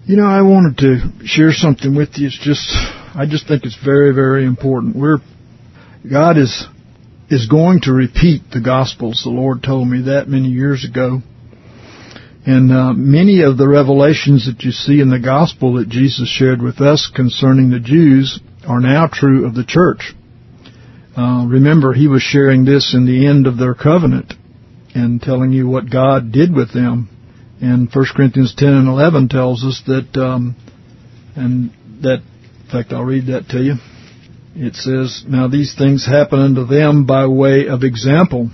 I wanted to share something with you. I just think it's very, very important. God is going to repeat the Gospels. The Lord told me that many years ago. And many of the revelations that you see in the Gospel that Jesus shared with us concerning the Jews are now true of the church. Remember, he was sharing this in the end of their covenant and telling you what God did with them. And 1 Corinthians 10 and 11 tells us that, in fact, I'll read that to you. It says, "Now these things happen unto them by way of example."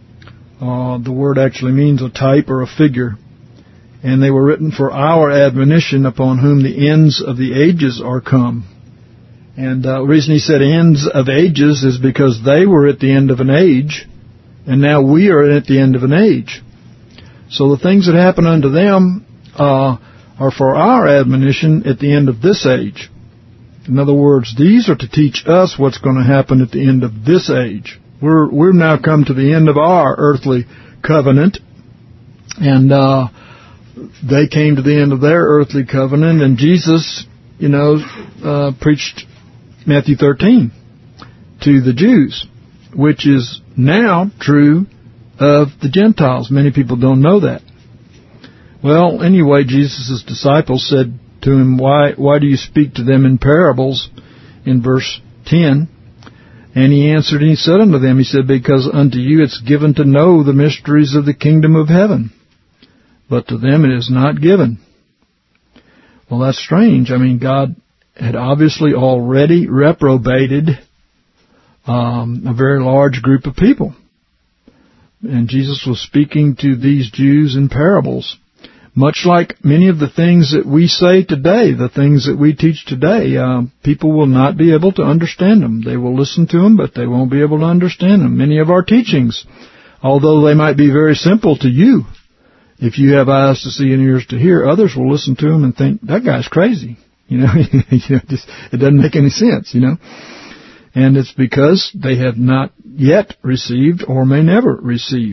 The word actually means a type or a figure. "And they were written for our admonition, upon whom the ends of the ages are come." And the reason he said ends of ages is because they were at the end of an age, and now we are at the end of an age. So the things that happen unto them are for our admonition at the end of this age. In other words, these are to teach us what's going to happen at the end of this age. We've now come to the end of our earthly covenant, and they came to the end of their earthly covenant, and Jesus, preached Matthew 13 to the Jews, which is now true of the Gentiles. Many people don't know that. Well, anyway, Jesus' disciples said to him, Why do you speak to them in parables? In verse 10. And he answered and he said unto them, he said, because unto you it's given to know the mysteries of the kingdom of heaven, but to them it is not given. Well, that's strange. God had obviously already reprobated a very large group of people. And Jesus was speaking to these Jews in parables. Much like many of the things that we say today, the things that we teach today, people will not be able to understand them. They will listen to them, but they won't be able to understand them. Many of our teachings, although they might be very simple to you, if you have eyes to see and ears to hear, others will listen to them and think, that guy's crazy. It doesn't make any sense, And it's because they have not yet received or may never receive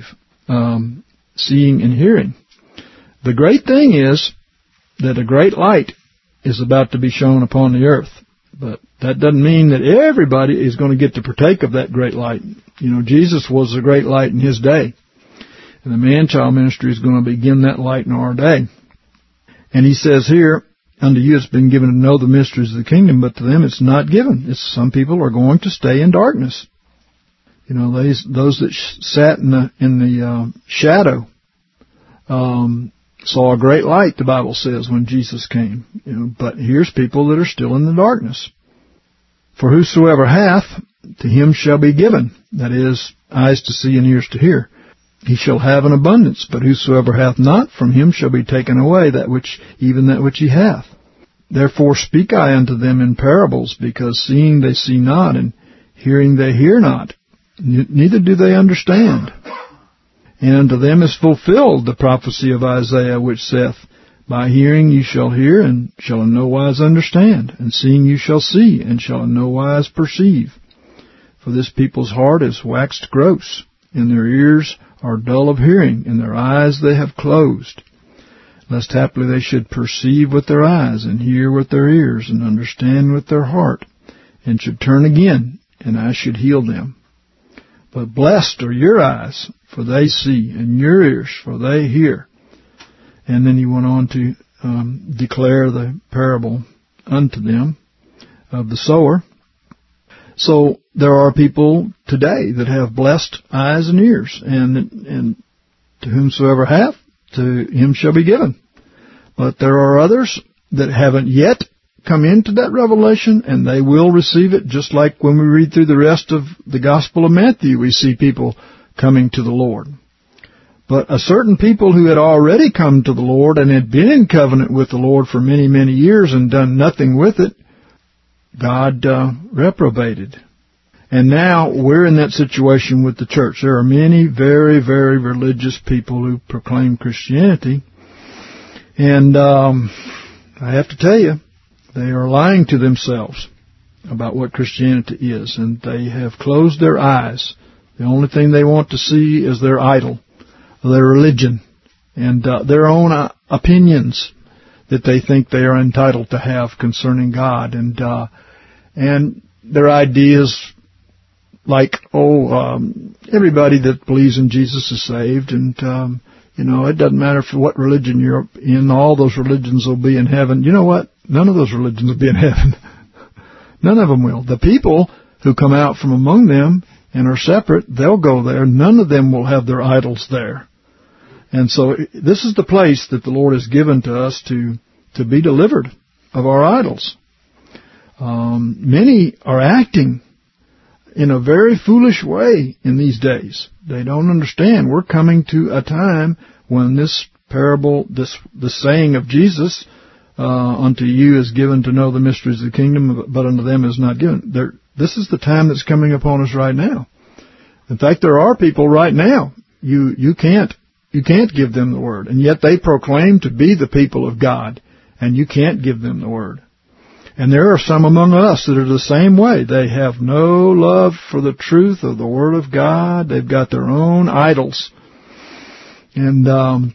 seeing and hearing. The great thing is that a great light is about to be shone upon the earth. But that doesn't mean that everybody is going to get to partake of that great light. Jesus was the great light in his day. And the man-child ministry is going to begin that light in our day. And he says here, unto you it's been given to know the mysteries of the kingdom, but to them it's not given. Some people are going to stay in darkness. Those that sat in the shadow saw a great light, the Bible says, when Jesus came. But here's people that are still in the darkness. For whosoever hath, to him shall be given. That is, eyes to see and ears to hear. He shall have an abundance, but whosoever hath not, from him shall be taken away even that which he hath. Therefore speak I unto them in parables, because seeing they see not, and hearing they hear not, neither do they understand. And unto them is fulfilled the prophecy of Isaiah, which saith, By hearing you shall hear, and shall in no wise understand, and seeing you shall see, and shall in no wise perceive. For this people's heart is waxed gross, and their ears are dull of hearing, and their eyes they have closed, lest haply they should perceive with their eyes, and hear with their ears, and understand with their heart, and should turn again, and I should heal them. But blessed are your eyes, for they see, and your ears, for they hear. And then he went on to declare the parable unto them of the sower. So there are people today that have blessed eyes and ears, and to whomsoever hath, to him shall be given. But there are others that haven't yet come into that revelation, and they will receive it, just like when we read through the rest of the Gospel of Matthew, we see people coming to the Lord. But a certain people who had already come to the Lord and had been in covenant with the Lord for many, many years and done nothing with it, God reprobated. And now we're in that situation with the church. There are many very, very religious people who proclaim Christianity. And I have to tell you, they are lying to themselves about what Christianity is. And they have closed their eyes. The only thing they want to see is their idol, their religion, and their own opinions. that they think they are entitled to have concerning God. And their ideas like, everybody that believes in Jesus is saved, and, it doesn't matter for what religion you're in, all those religions will be in heaven. You know what? None of those religions will be in heaven. None of them will. The people who come out from among them and are separate, they'll go there. None of them will have their idols there. And so this is the place that the Lord has given to us to be delivered of our idols. Many are acting in a very foolish way in these days. They don't understand. We're coming to a time when this parable, the saying of Jesus, unto you is given to know the mysteries of the kingdom, but unto them is not given. This is the time that's coming upon us right now. In fact, there are people right now. You can't give them the word, and yet they proclaim to be the people of God, and you can't give them the word. And there are some among us that are the same way. They have no love for the truth of the Word of God. They've got their own idols. And, I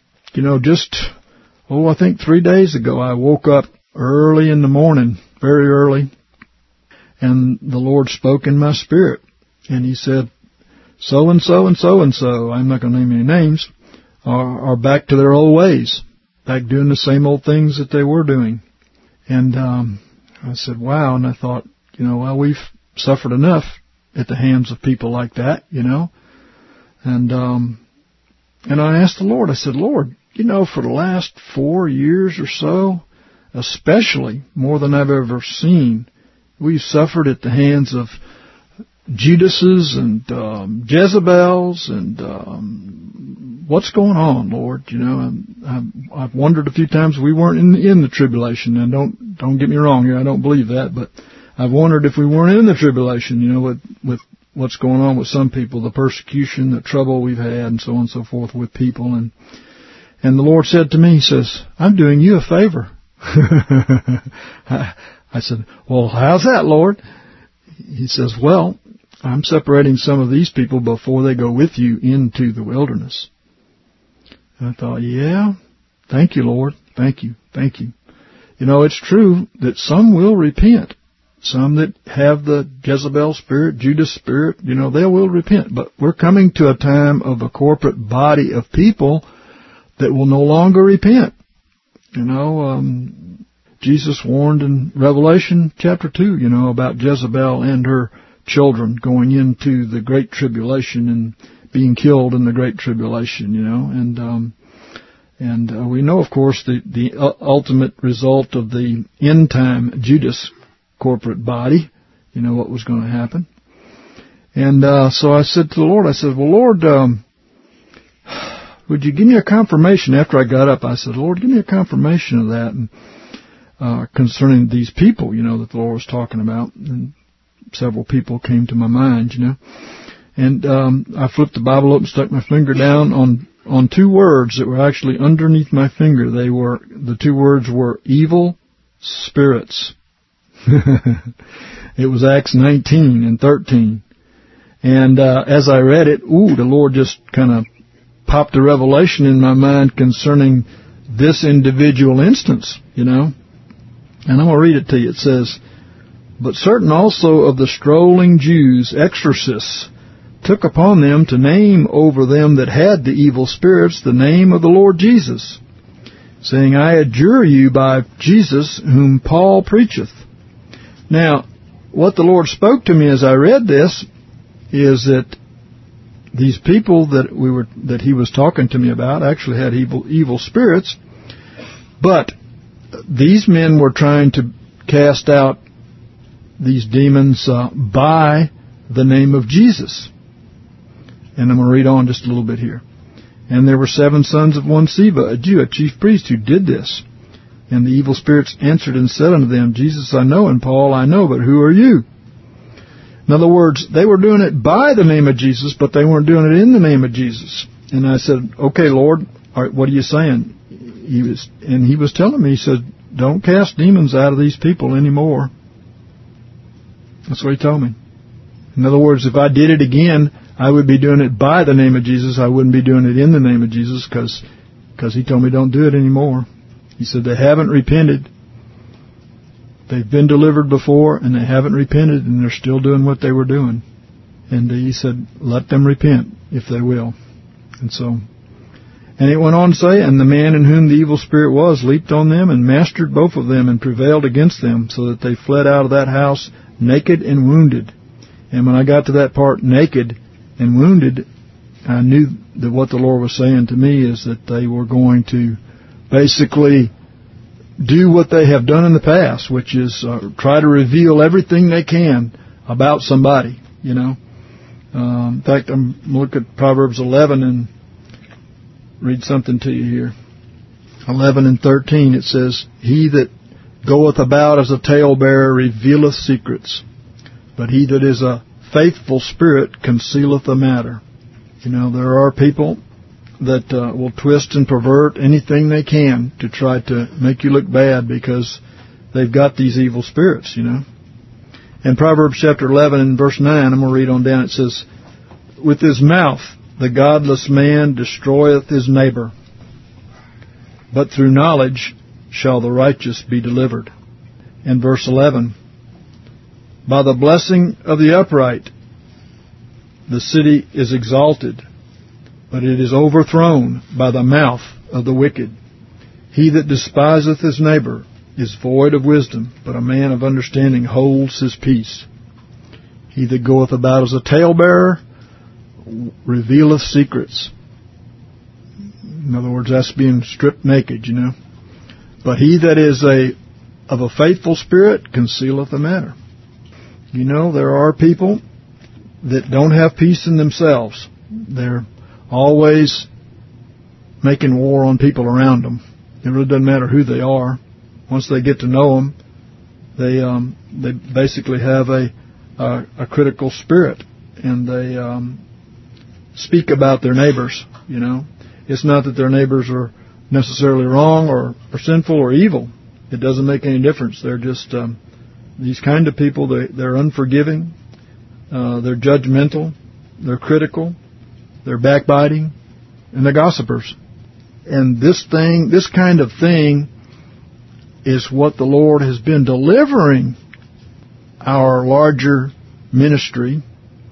think 3 days ago I woke up early in the morning, very early, and the Lord spoke in my spirit. And He said, so-and-so and so-and-so, I'm not going to name any names, are back to their old ways, back doing the same old things that they were doing. And, I said, wow, and I thought, we've suffered enough at the hands of people like that, And I asked the Lord, I said, Lord, for the last 4 years or so, especially more than I've ever seen, we've suffered at the hands of Judases and Jezebels and what's going on, Lord? I've wondered a few times we weren't in the tribulation, and don't get me wrong here, I don't believe that, but I've wondered if we weren't in the tribulation, with what's going on with some people, the persecution, the trouble we've had, and so on and so forth with people, and the Lord said to me, He says, I'm doing you a favor. I said, well, how's that, Lord? He says, well, I'm separating some of these people before they go with you into the wilderness. And I thought, yeah, thank you, Lord. Thank you. Thank you. It's true that some will repent. Some that have the Jezebel spirit, Judas spirit, they will repent. But we're coming to a time of a corporate body of people that will no longer repent. Jesus warned in Revelation chapter 2, about Jezebel and her children going into the Great Tribulation and being killed in the Great Tribulation, and we know, of course, the ultimate result of the end time Judas corporate body, what was going to happen. And so I said to the Lord, I said, well, Lord, would you give me a confirmation after I got up? I said, Lord, give me a confirmation of that, and concerning these people, that the Lord was talking about. And several people came to my mind, And I flipped the Bible up and stuck my finger down on two words that were actually underneath my finger. The two words were evil spirits. It was Acts 19 and 13. And as I read it, the Lord just kind of popped a revelation in my mind concerning this individual instance, And I'm going to read it to you. It says, but certain also of the strolling Jews, exorcists, took upon them to name over them that had the evil spirits the name of the Lord Jesus, saying, I adjure you by Jesus whom Paul preacheth. Now, what the Lord spoke to me as I read this is that these people that He was talking to me about actually had evil spirits, but these men were trying to cast out these demons by the name of Jesus. And I'm going to read on just a little bit here. And there were 7 sons of one Sceva, a Jew, a chief priest, who did this. And the evil spirits answered and said unto them, Jesus I know, and Paul I know, but who are you? In other words, they were doing it by the name of Jesus, but they weren't doing it in the name of Jesus. And I said, okay, Lord, all right, what are you saying? He was telling me, he said, don't cast demons out of these people anymore. That's what he told me. In other words, if I did it again, I would be doing it by the name of Jesus. I wouldn't be doing it in the name of Jesus because he told me don't do it anymore. He said they haven't repented. They've been delivered before, and they haven't repented, and they're still doing what they were doing. And he said, let them repent, if they will. And it went on to say, and the man in whom the evil spirit was leaped on them and mastered both of them and prevailed against them, so that they fled out of that house naked and wounded. And when I got to that part, naked and wounded, I knew that what the Lord was saying to me is that they were going to basically do what they have done in the past, which is try to reveal everything they can about somebody, you know. In fact, I'm looking at Proverbs 11 and read something to you here. 11 and 13, it says, he that goeth about as a talebearer revealeth secrets, but he that is a faithful spirit concealeth a matter. You know, there are people that will twist and pervert anything they can to try to make you look bad because they've got these evil spirits, you know. In Proverbs chapter 11 and verse 9, I'm going to read on down, it says, with his mouth the godless man destroyeth his neighbor, but through knowledge shall the righteous be delivered. In verse 11, by the blessing of the upright the city is exalted, but it is overthrown by the mouth of the wicked. He that despiseth his neighbor is void of wisdom, but a man of understanding holds his peace. He that goeth about as a talebearer revealeth secrets. In other words, that's being stripped naked, you know. But he that is of a faithful spirit concealeth a matter. You know, there are people that don't have peace in themselves. They're always making war on people around them. It really doesn't matter who they are. Once they get to know them, they basically have a critical spirit, and they speak about their neighbors, you know. It's not that their neighbors are necessarily wrong or sinful or evil. It doesn't make any difference. They're just these kind of people. They're unforgiving. They're judgmental. They're critical. They're backbiting, and they're gossipers. And this kind of thing is what the Lord has been delivering our larger ministry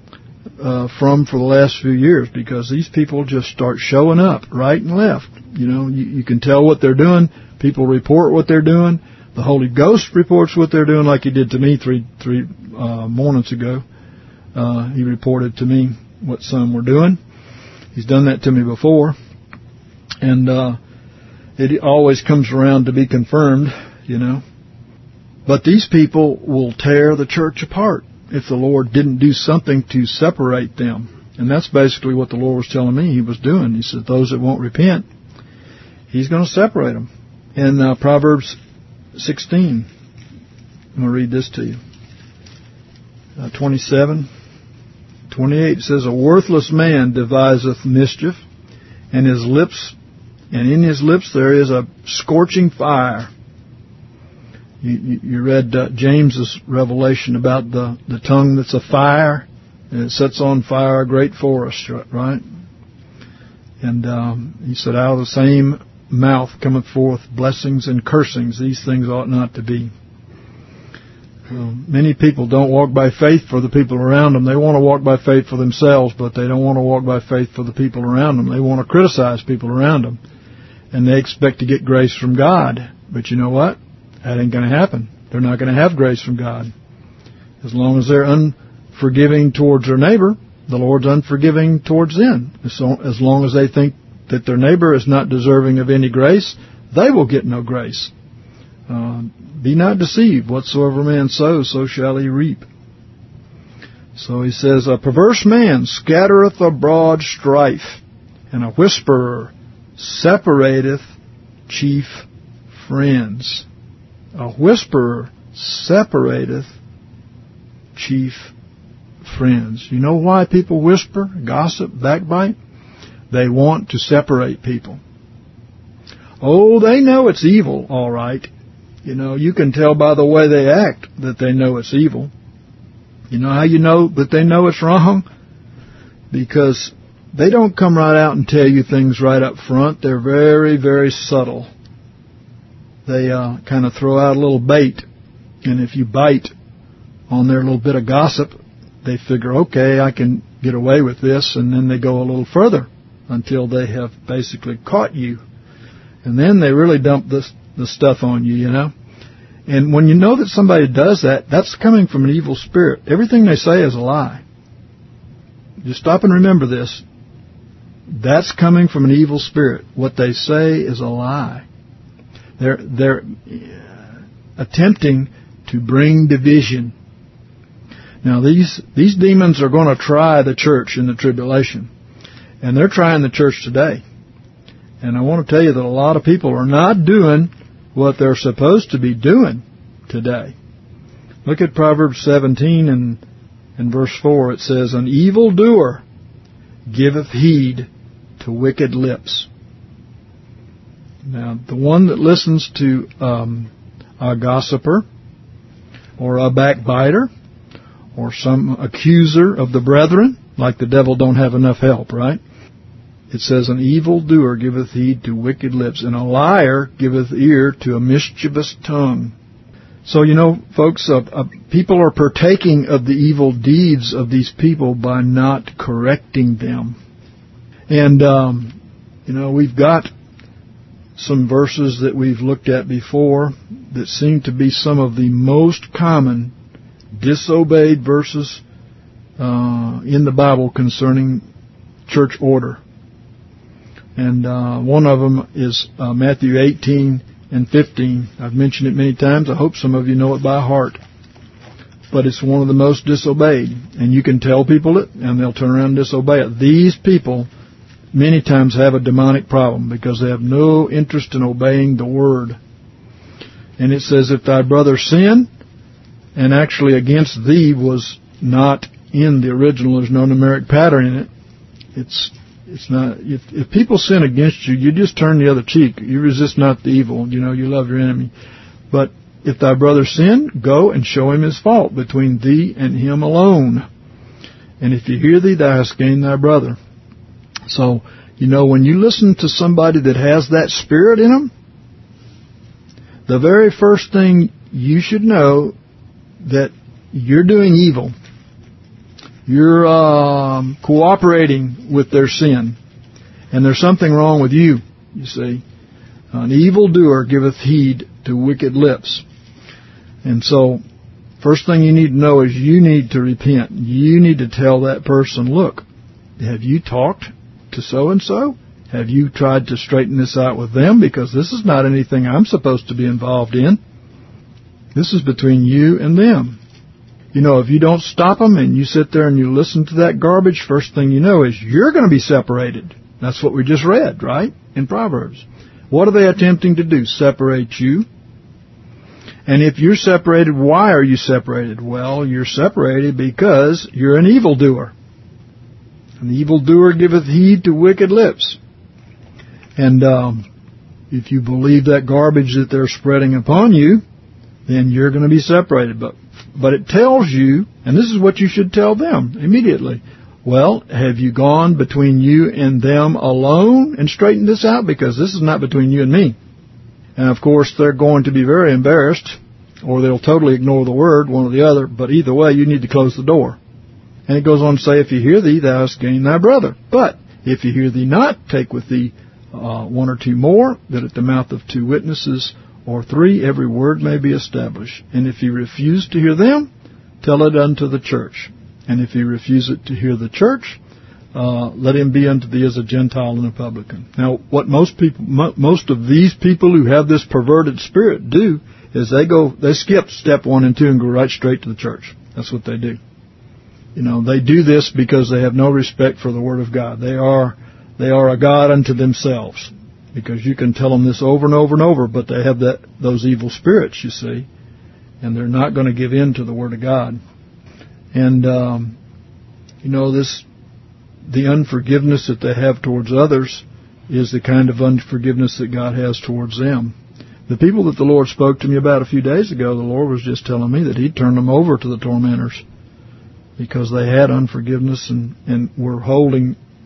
from for the last few years, because these people just start showing up right and left. You know, you can tell what they're doing. People report what they're doing. The Holy Ghost reports what they're doing, like He did to me three mornings ago. He reported to me what some were doing. He's done that to me before, and it always comes around to be confirmed, you know. But these people will tear the church apart if the Lord didn't do something to separate them. And that's basically what the Lord was telling me He was doing. He said those that won't repent, He's going to separate them. In Proverbs 16, I'm going to read this to you. 27, 28, it says, a worthless man deviseth mischief, and in his lips there is a scorching fire. You read James's revelation about the tongue that's a fire, and it sets on fire a great forest, right? And he said, out of the same mouth cometh forth blessings and cursings. These things ought not to be. Many people don't walk by faith for the people around them. They want to walk by faith for themselves, but they don't want to walk by faith for the people around them. They want to criticize people around them, and they expect to get grace from God. But you know what? That ain't going to happen. They're not going to have grace from God. As long as they're unforgiving towards their neighbor, the Lord's unforgiving towards them. So as long as they think that their neighbor is not deserving of any grace, they will get no grace. Be not deceived. Whatsoever man sows, so shall he reap. So he says, a perverse man scattereth abroad strife, and a whisperer separateth chief friends. A whisperer separateth chief friends. You know why people whisper, gossip, backbite? They want to separate people. Oh, they know it's evil, all right. You know, you can tell by the way they act that they know it's evil. You know how you know that they know it's wrong? Because they don't come right out and tell you things right up front. They're very, very subtle. they kind of throw out a little bait. And if you bite on their little bit of gossip, they figure, okay, I can get away with this. And then they go a little further until they have basically caught you. And then they really dump the stuff on you, you know. And when you know that somebody does that, that's coming from an evil spirit. Everything they say is a lie. Just stop and remember this. That's coming from an evil spirit. What they say is a lie. They're attempting to bring division. Now, these demons are going to try the church in the tribulation. And they're trying the church today. And I want to tell you that a lot of people are not doing what they're supposed to be doing today. Look at Proverbs 17 and verse 4. It says, an evildoer giveth heed to wicked lips. Now, the one that listens to a gossiper or a backbiter or some accuser of the brethren, like the devil don't have enough help, right? It says, an evildoer giveth heed to wicked lips, and a liar giveth ear to a mischievous tongue. So, you know, folks, people are partaking of the evil deeds of these people by not correcting them. And, you know, we've got some verses that we've looked at before that seem to be some of the most common disobeyed verses in the Bible concerning church order. And one of them is Matthew 18 and 15. I've mentioned it many times. I hope some of you know it by heart. But it's one of the most disobeyed. And you can tell people it, and they'll turn around and disobey it. These people many times have a demonic problem because they have no interest in obeying the Word. And it says, if thy brother sin, and actually against thee was not in the original, there's no numeric pattern in it. It's not. If people sin against you, you just turn the other cheek. You resist not the evil. You know, you love your enemy. But if thy brother sin, go and show him his fault between thee and him alone. And if you hear thee, thou hast gained thy brother. So, you know, when you listen to somebody that has that spirit in them, the very first thing you should know that you're doing evil. You're cooperating with their sin. And there's something wrong with you, you see. An evildoer giveth heed to wicked lips. And so, first thing you need to know is you need to repent. You need to tell that person, look, have you talked to so-and-so? Have you tried to straighten this out with them? Because this is not anything I'm supposed to be involved in. This is between you and them. You know, if you don't stop them and you sit there and you listen to that garbage, first thing you know is you're going to be separated. That's what we just read, right, in Proverbs. What are they attempting to do? Separate you. And if you're separated, why are you separated? Well, you're separated because you're an evildoer. An evildoer giveth heed to wicked lips. And if you believe that garbage that they're spreading upon you, then you're going to be separated. But it tells you, and this is what you should tell them immediately. Well, have you gone between you and them alone and straightened this out? Because this is not between you and me. And, of course, they're going to be very embarrassed, or they'll totally ignore the word, one or the other. But either way, you need to close the door. And it goes on to say, if you hear thee, thou hast gained thy brother. But if you hear thee not, take with thee one or two more, that at the mouth of two witnesses or three every word may be established. And if he refuse to hear them, tell it unto the church. And if he refuse it to hear the church, let him be unto thee as a Gentile and a publican. Now, what most of these people who have this perverted spirit do is they skip step 1 and 2 and go right straight to the church. That's what they do. You know, they do this because they have no respect for the Word of God. They are a god unto themselves. Because you can tell them this over and over and over, but they have those evil spirits, you see, and they're not going to give in to the Word of God. And you know, the unforgiveness that they have towards others is the kind of unforgiveness that God has towards them. The people that the Lord spoke to me about a few days ago, the Lord was just telling me that He'd turned them over to the tormentors because they had unforgiveness and were holding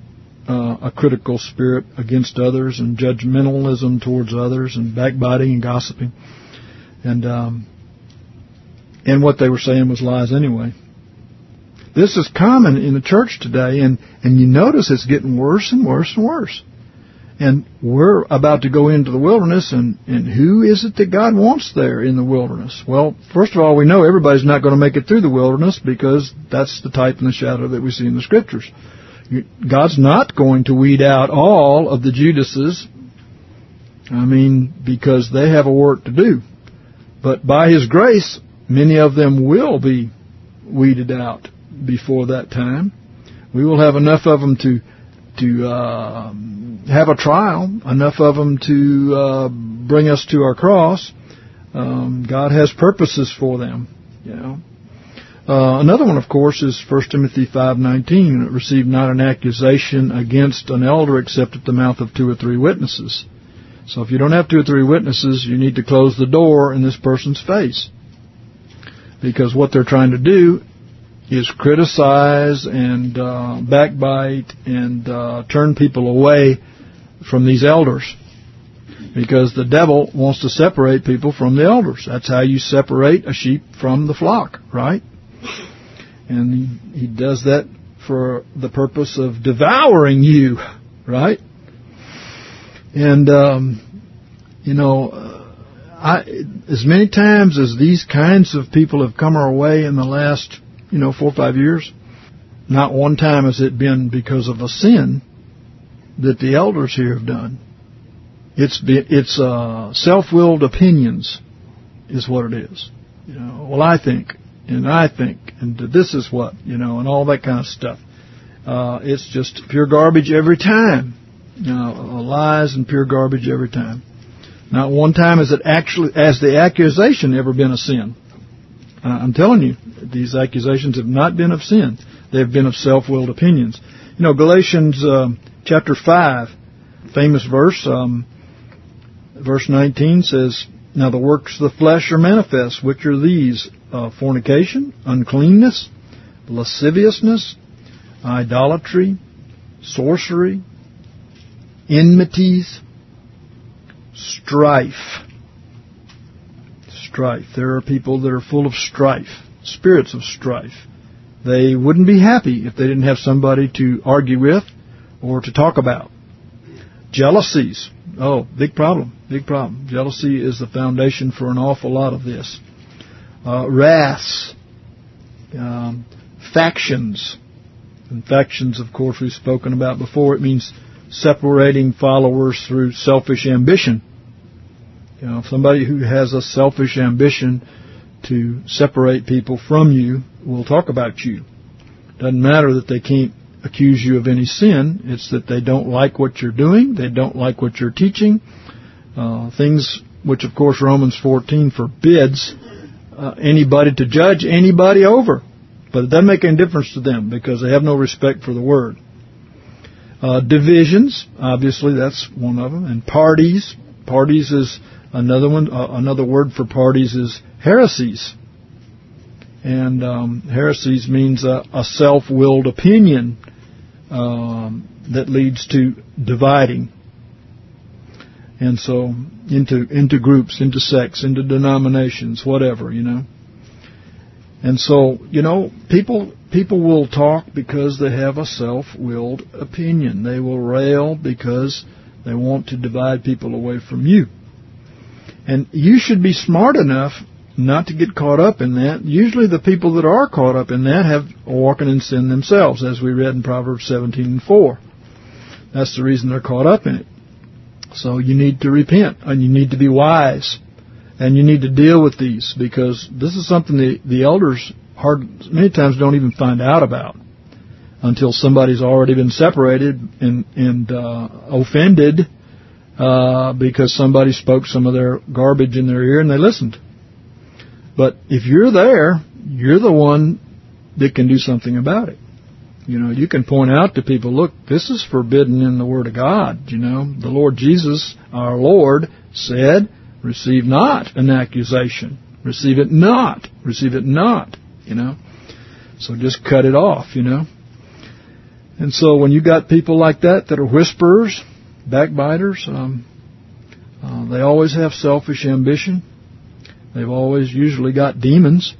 a critical spirit against others and judgmentalism towards others and backbiting and gossiping. And what they were saying was lies anyway. This is common in the church today, and you notice it's getting worse and worse and worse. And we're about to go into the wilderness, and who is it that God wants there in the wilderness? Well, first of all, we know everybody's not going to make it through the wilderness because that's the type and the shadow that we see in the Scriptures. God's not going to weed out all of the Judases, because they have a work to do. But by His grace, many of them will be weeded out before that time. We will have enough of them to have a trial, enough of them to bring us to our cross. God has purposes for them, Another one, of course, is 1 Timothy 5:19. Receive not an accusation against an elder except at the mouth of 2 or 3 witnesses. So if you don't have 2 or 3 witnesses, you need to close the door in this person's face. Because what they're trying to do is criticize and backbite and turn people away from these elders. Because the devil wants to separate people from the elders. That's how you separate a sheep from the flock, right? And he does that for the purpose of devouring you, right? And, as many times as these kinds of people have come our way in the last, 4 or 5 years, not one time has it been because of a sin that the elders here have done. It's self-willed opinions is what it is. Well, I think, and this is what, and all that kind of stuff. It's just pure garbage every time. Lies and pure garbage every time. Not one time has the accusation ever been a sin. I'm telling you, these accusations have not been of sin. They have been of self-willed opinions. Galatians chapter 5, famous verse, verse 19 says, Now the works of the flesh are manifest, which are these, fornication, uncleanness, lasciviousness, idolatry, sorcery, enmities, strife. There are people that are full of strife, spirits of strife. They wouldn't be happy if they didn't have somebody to argue with or to talk about. Jealousies. Oh, big problem. Jealousy is the foundation for an awful lot of this. Wraths. Factions. And factions, of course, we've spoken about before. It means separating followers through selfish ambition. Somebody who has a selfish ambition to separate people from you will talk about you. Doesn't matter that they can't accuse you of any sin. It's that they don't like what you're doing. They don't like what you're teaching. Things which, of course, Romans 14 forbids anybody to judge anybody over. But it doesn't make any difference to them because they have no respect for the Word. Divisions, obviously, that's one of them. And parties. Parties is another one. Another word for parties is heresies. And heresies means a self-willed opinion that leads to dividing. And so into groups, into sects, into denominations, whatever, And so, people will talk because they have a self-willed opinion. They will rail because they want to divide people away from you. And you should be smart enough not to get caught up in that. Usually the people that are caught up in that are walking in sin themselves, as we read in Proverbs 17:4. That's the reason they're caught up in it. So you need to repent, and you need to be wise, and you need to deal with these, because this is something the elders many times don't even find out about until somebody's already been separated and offended because somebody spoke some of their garbage in their ear and they listened. But if you're there, you're the one that can do something about it. You can point out to people, look, this is forbidden in the Word of God. The Lord Jesus, our Lord, said, receive not an accusation. Receive it not. Receive it not. So just cut it off, And so when you got people like that are whisperers, backbiters, they always have selfish ambition. They've always usually got demons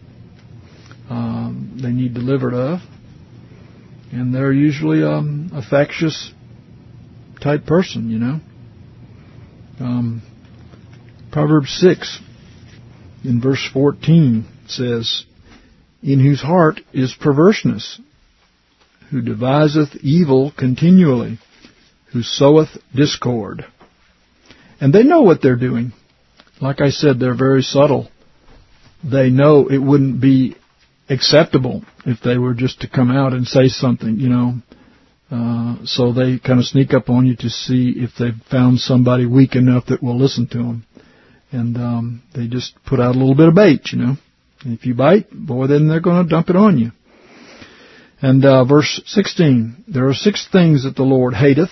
they need delivered of. And they're usually a factious type person, you know. Proverbs 6 in verse 14 says, "In whose heart is perverseness, who deviseth evil continually, who soweth discord." And they know what they're doing. Like I said, they're very subtle. They know it wouldn't be acceptable if they were just to come out and say something, you know. So they kind of sneak up on you to see if they've found somebody weak enough that will listen to them. And they just put out a little bit of bait, you know. And if you bite, boy, then they're going to dump it on you. And verse 16, "There are 6 things that the Lord hateth,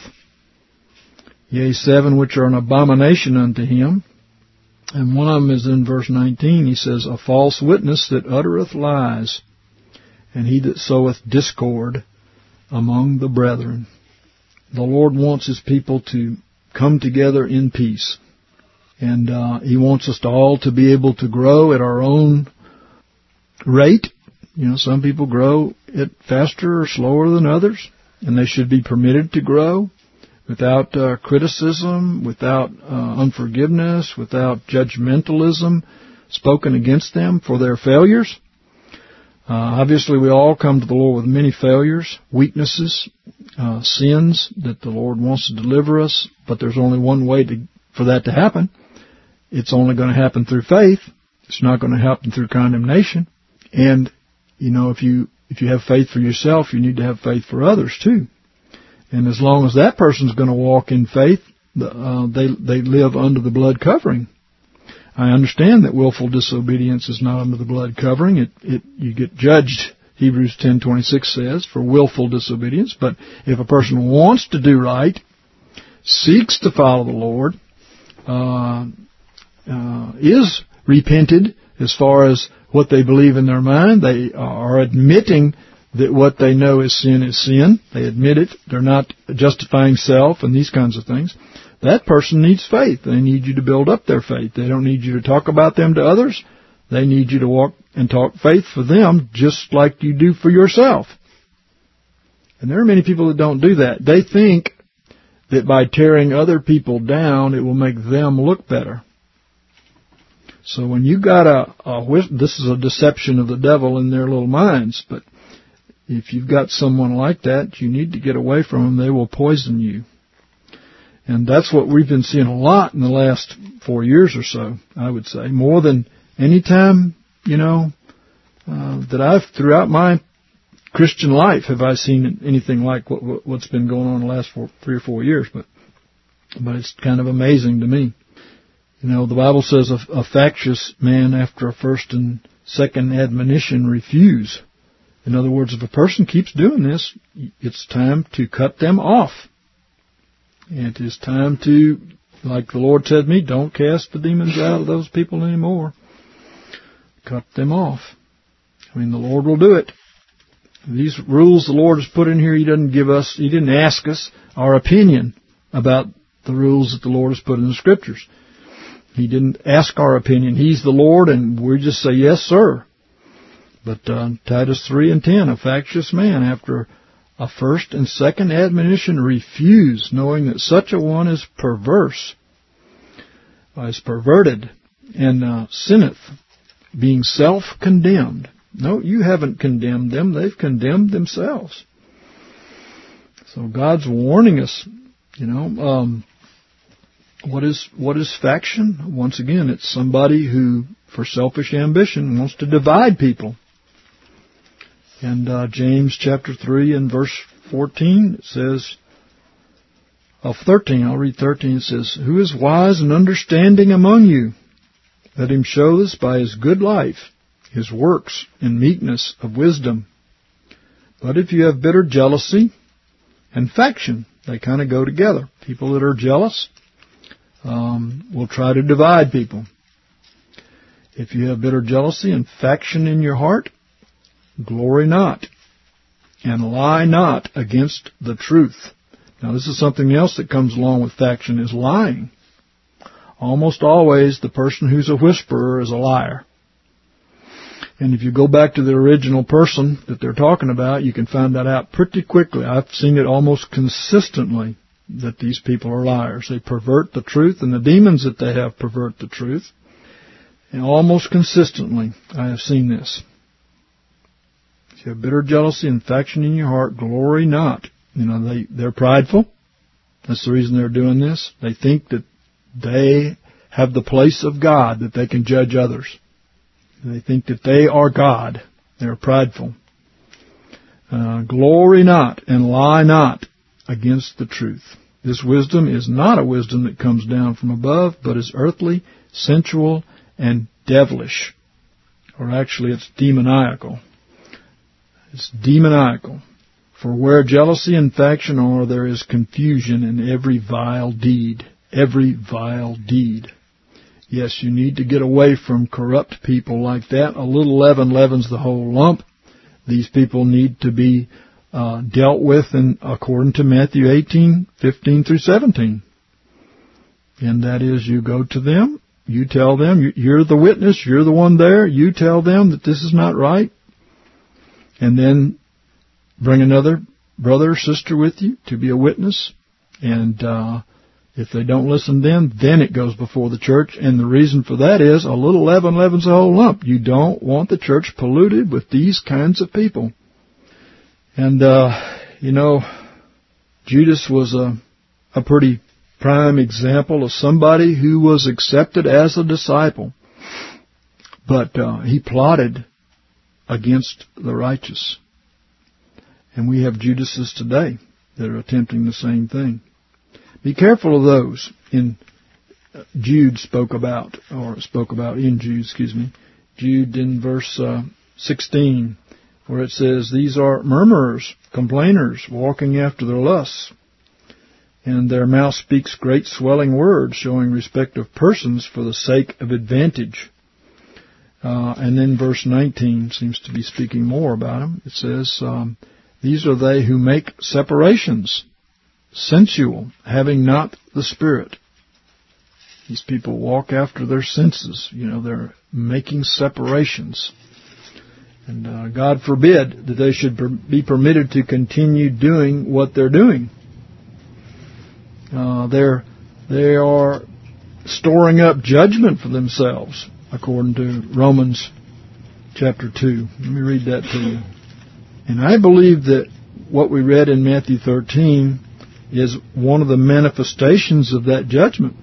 yea, 7 which are an abomination unto him." And one of them is in verse 19. He says, "A false witness that uttereth lies, and he that soweth discord among the brethren." The Lord wants His people to come together in peace. And He wants us all to be able to grow at our own rate. You know, some people grow it faster or slower than others, and they should be permitted to grow without criticism, without unforgiveness, without judgmentalism spoken against them for their failures. Obviously, we all come to the Lord with many failures, weaknesses, sins that the Lord wants to deliver us, but there's only one way for that to happen. It's only going to happen through faith. It's not going to happen through condemnation. And, you know, if you have faith for yourself, you need to have faith for others too. And as long as that person's going to walk in faith, they live under the blood covering. I understand that willful disobedience is not under the blood covering. You get judged, Hebrews 10:26 says, for willful disobedience. But if a person wants to do right, seeks to follow the Lord, is repented as far as what they believe in their mind, they are admitting that what they know is sin. They admit it. They're not justifying self and these kinds of things. That person needs faith. They need you to build up their faith. They don't need you to talk about them to others. They need you to walk and talk faith for them just like you do for yourself. And there are many people that don't do that. They think that by tearing other people down, it will make them look better. So when you got this is a deception of the devil in their little minds, but if you've got someone like that, you need to get away from them. They will poison you. And that's what we've been seeing a lot in the last 4 years or so, I would say. More than any time, you know, that I've, throughout my Christian life, have I seen anything like what's been going on the last 3 or 4 years. But it's kind of amazing to me. You know, the Bible says a factious man after a first and second admonition refuse. In other words, if a person keeps doing this, it's time to cut them off. It is time to, like the Lord said to me, don't cast the demons out of those people anymore. Cut them off. I mean, the Lord will do it. These rules the Lord has put in here, He didn't ask us our opinion about the rules that the Lord has put in the Scriptures. He didn't ask our opinion. He's the Lord, and we just say, yes, sir. But Titus 3:10, a factious man after a first and second admonition refuse, knowing that such a one is perverse, is perverted, and sinneth, being self-condemned. No, you haven't condemned them. They've condemned themselves. So God's warning us, you know. What is faction? Once again, it's somebody who, for selfish ambition, wants to divide people. And James chapter 3 and verse 14, it says, of 13, I'll read 13, it says, "Who is wise and understanding among you? Let him show this by his good life, his works in meekness of wisdom. But if you have bitter jealousy and faction," they kind of go together. People that are jealous will try to divide people. If you have bitter jealousy and faction in your heart, glory not and lie not against the truth. Now, this is something else that comes along with faction, is lying. Almost always the person who's a whisperer is a liar. And if you go back to the original person that they're talking about, you can find that out pretty quickly. I've seen it almost consistently that these people are liars. They pervert the truth, and the demons that they have pervert the truth. And almost consistently, I have seen this. If you have bitter jealousy and faction in your heart, glory not. They're prideful. That's the reason they're doing this. They think that they have the place of God, that they can judge others. They think that they are God. They're prideful. Glory not and lie not against the truth. This wisdom is not a wisdom that comes down from above, but is earthly, sensual, and devilish. Or actually, it's demoniacal. It's demoniacal. For where jealousy and faction are, there is confusion in every vile deed. Every vile deed. Yes, you need to get away from corrupt people like that. A little leaven leavens the whole lump. These people need to be dealt with according to Matthew 18:15 through 17. And that is, you go to them, you tell them, you're the witness, you're the one there, you tell them that this is not right. And then bring another brother or sister with you to be a witness. And if they don't listen then it goes before the church. And the reason for that is a little leaven leavens the whole lump. You don't want the church polluted with these kinds of people. And, Judas was a pretty prime example of somebody who was accepted as a disciple. But he plotted against the righteous. And we have Judases today that are attempting the same thing. Be careful of those Jude Jude in verse 16, where it says, these are murmurers, complainers, walking after their lusts. And their mouth speaks great swelling words, showing respect of persons for the sake of advantage. And then verse 19 seems to be speaking more about them. It says, these are they who make separations, sensual, having not the Spirit. These people walk after their senses. They're making separations. And God forbid that they should be permitted to continue doing what they're doing. They are storing up judgment for themselves, according to Romans chapter 2. Let me read that to you. And I believe that what we read in Matthew 13 is one of the manifestations of that judgment.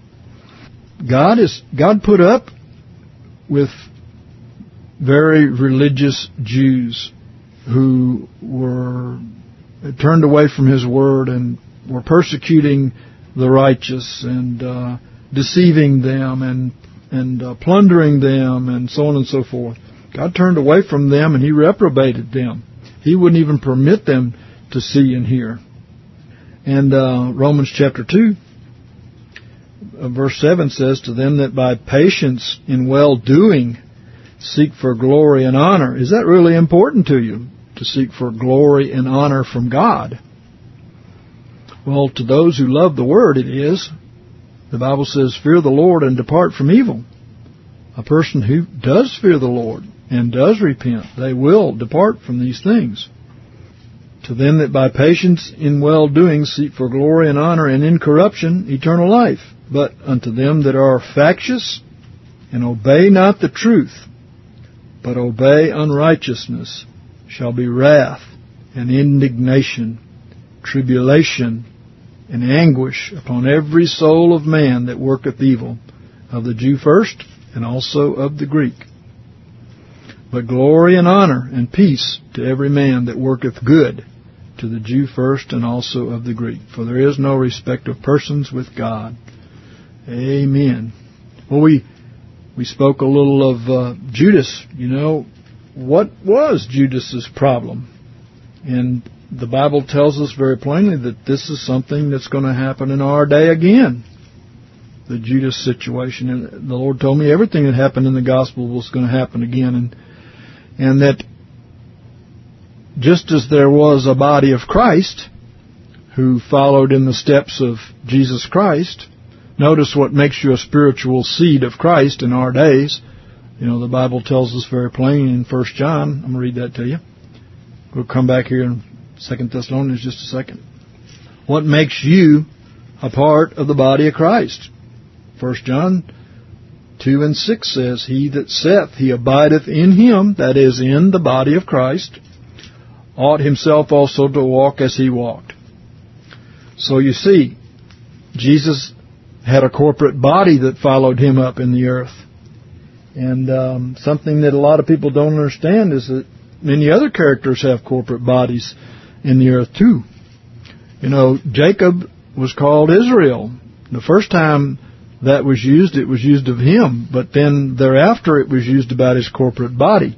God put up with very religious Jews who were turned away from His Word and were persecuting the righteous and deceiving them and plundering them and so on and so forth. God turned away from them and He reprobated them. He wouldn't even permit them to see and hear. And Romans chapter 2, verse 7 says, to them that by patience in well-doing seek for glory and honor. Is that really important to you, to seek for glory and honor from God? Well, to those who love the Word, it is. The Bible says, fear the Lord and depart from evil. A person who does fear the Lord and does repent, they will depart from these things. To them that by patience in well-doing seek for glory and honor and incorruption, eternal life. But unto them that are factious and obey not the truth, but obey unrighteousness, shall be wrath and indignation, tribulation and anguish upon every soul of man that worketh evil, of the Jew first, and also of the Greek. But glory and honor and peace to every man that worketh good, to the Jew first, and also of the Greek. For there is no respect of persons with God. Amen. Well, we spoke a little of Judas. What was Judas's problem? And the Bible tells us very plainly that this is something that's going to happen in our day again. The Judas situation. And the Lord told me everything that happened in the gospel was going to happen again. And that just as there was a body of Christ who followed in the steps of Jesus Christ, notice what makes you a spiritual seed of Christ in our days. You know, the Bible tells us very plain in 1 John. I'm going to read that to you. We'll come back here in 2 Thessalonians just a second. What makes you a part of the body of Christ? 1 John 2 and 6 says, He that saith he abideth in him, that is, in the body of Christ, ought himself also to walk as he walked. So you see, Jesus had a corporate body that followed him up in the earth. And something that a lot of people don't understand is that many other characters have corporate bodies in the earth too. You know, Jacob was called Israel. The first time that was used, it was used of him, but then thereafter it was used about his corporate body.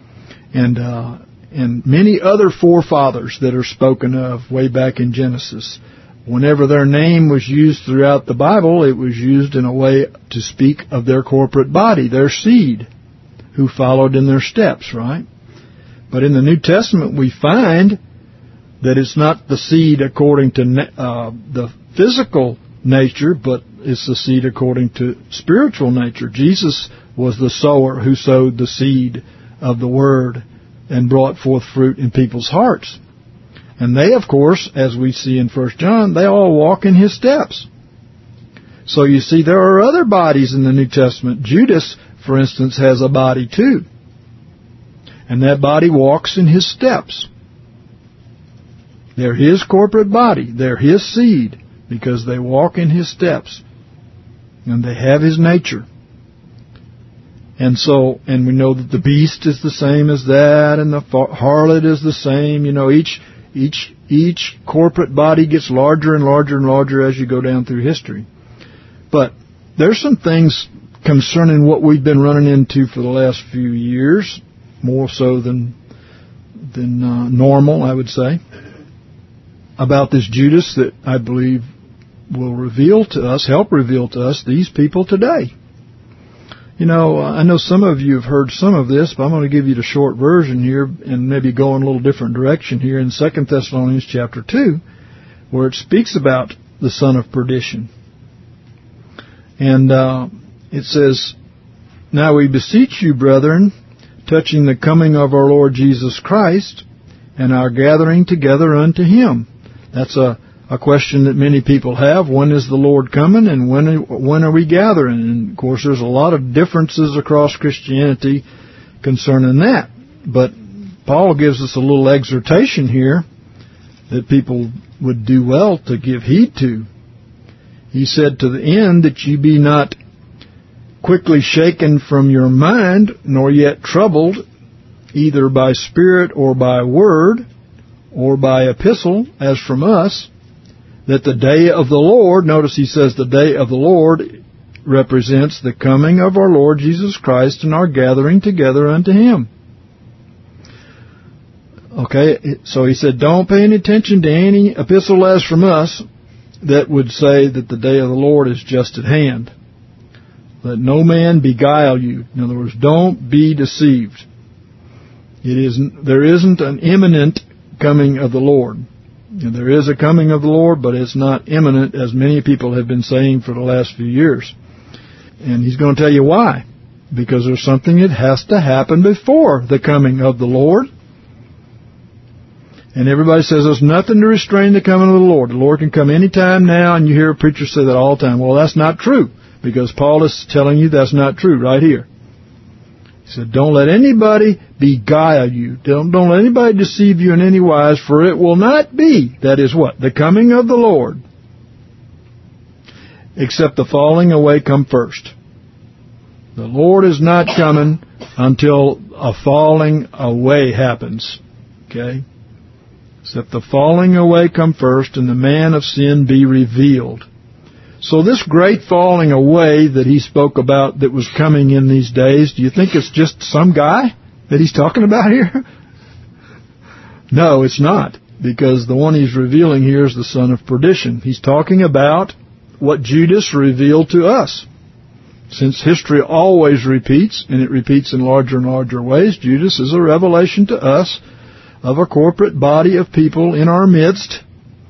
And many other forefathers that are spoken of way back in Genesis, whenever their name was used throughout the Bible, it was used in a way to speak of their corporate body, their seed, who followed in their steps, right? But in the New Testament, we find that it's not the seed according to the physical nature, but it's the seed according to spiritual nature. Jesus was the sower who sowed the seed of the Word and brought forth fruit in people's hearts. And they, of course, as we see in 1 John, they all walk in His steps. So you see, there are other bodies in the New Testament. Judas, for instance, has a body too. And that body walks in His steps. They're His corporate body. They're His seed because they walk in His steps. And they have His nature. And so, and we know that the beast is the same as that, and the harlot is the same. You know, each corporate body gets larger and larger and larger as you go down through history. But there's some things concerning what we've been running into for the last few years, more so than normal, I would say, about this Judas that I believe will reveal to us, help reveal to us these people today. You know, I know some of you have heard some of this, but I'm going to give you the short version here and maybe go in a little different direction here in 2 Thessalonians chapter 2, where it speaks about the son of perdition. And it says, Now we beseech you, brethren, touching the coming of our Lord Jesus Christ and our gathering together unto Him. That's a question that many people have. When is the Lord coming and when are we gathering? And, of course, there's a lot of differences across Christianity concerning that. But Paul gives us a little exhortation here that people would do well to give heed to. He said, To the end that ye be not quickly shaken from your mind, nor yet troubled, either by spirit or by word, or by epistle, as from us, that the day of the Lord, notice he says the day of the Lord represents the coming of our Lord Jesus Christ and our gathering together unto Him. Okay, so he said, don't pay any attention to any epistle as from us that would say that the day of the Lord is just at hand. Let no man beguile you. In other words, don't be deceived. There isn't an imminent coming of the Lord. And there is a coming of the Lord, but it's not imminent, as many people have been saying for the last few years. And He's going to tell you why. Because there's something that has to happen before the coming of the Lord. And everybody says there's nothing to restrain the coming of the Lord. The Lord can come any time now, and you hear a preacher say that all the time. Well, that's not true, because Paul is telling you that's not true right here. He said, don't let anybody beguile you. Don't let anybody deceive you in any wise, for it will not be, that is what? The coming of the Lord, except the falling away come first. The Lord is not coming until a falling away happens. Okay? Except the falling away come first, and the man of sin be revealed. So this great falling away that he spoke about that was coming in these days, do you think it's just some guy that he's talking about here? No, it's not, because the one he's revealing here is the son of perdition. He's talking about what Judas revealed to us. Since history always repeats, and it repeats in larger and larger ways, Judas is a revelation to us of a corporate body of people in our midst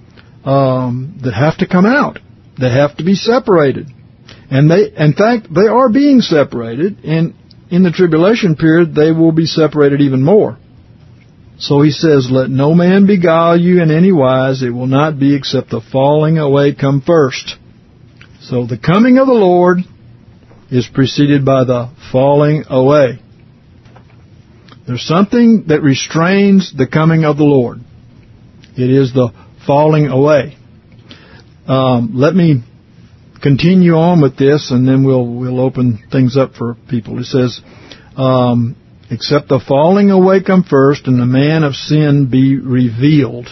that have to come out. They have to be separated. And in fact, they are being separated, and in the tribulation period, they will be separated even more. So he says, let no man beguile you in any wise. It will not be except the falling away come first. So the coming of the Lord is preceded by the falling away. There's something that restrains the coming of the Lord. It is the falling away. Let me continue on with this, and then we'll open things up for people. It says, except the falling away come first, and the man of sin be revealed.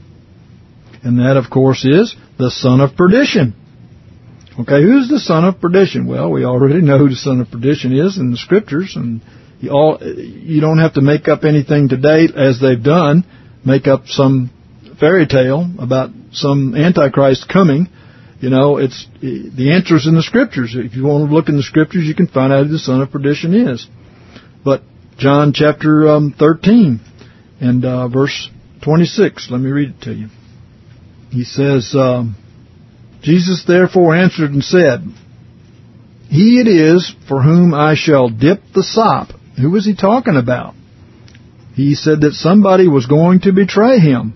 And that, of course, is the son of perdition. Okay, who's the son of perdition? Well, we already know who the son of perdition is in the Scriptures, and you don't have to make up anything today, as they've done, make up some fairy tale about some Antichrist coming. It's the answer's in the Scriptures. If you want to look in the Scriptures, you can find out who the son of perdition is. But John chapter 13 and verse 26, let me read it to you. He says, Jesus therefore answered and said, He it is for whom I shall dip the sop. Who was he talking about? He said that somebody was going to betray him.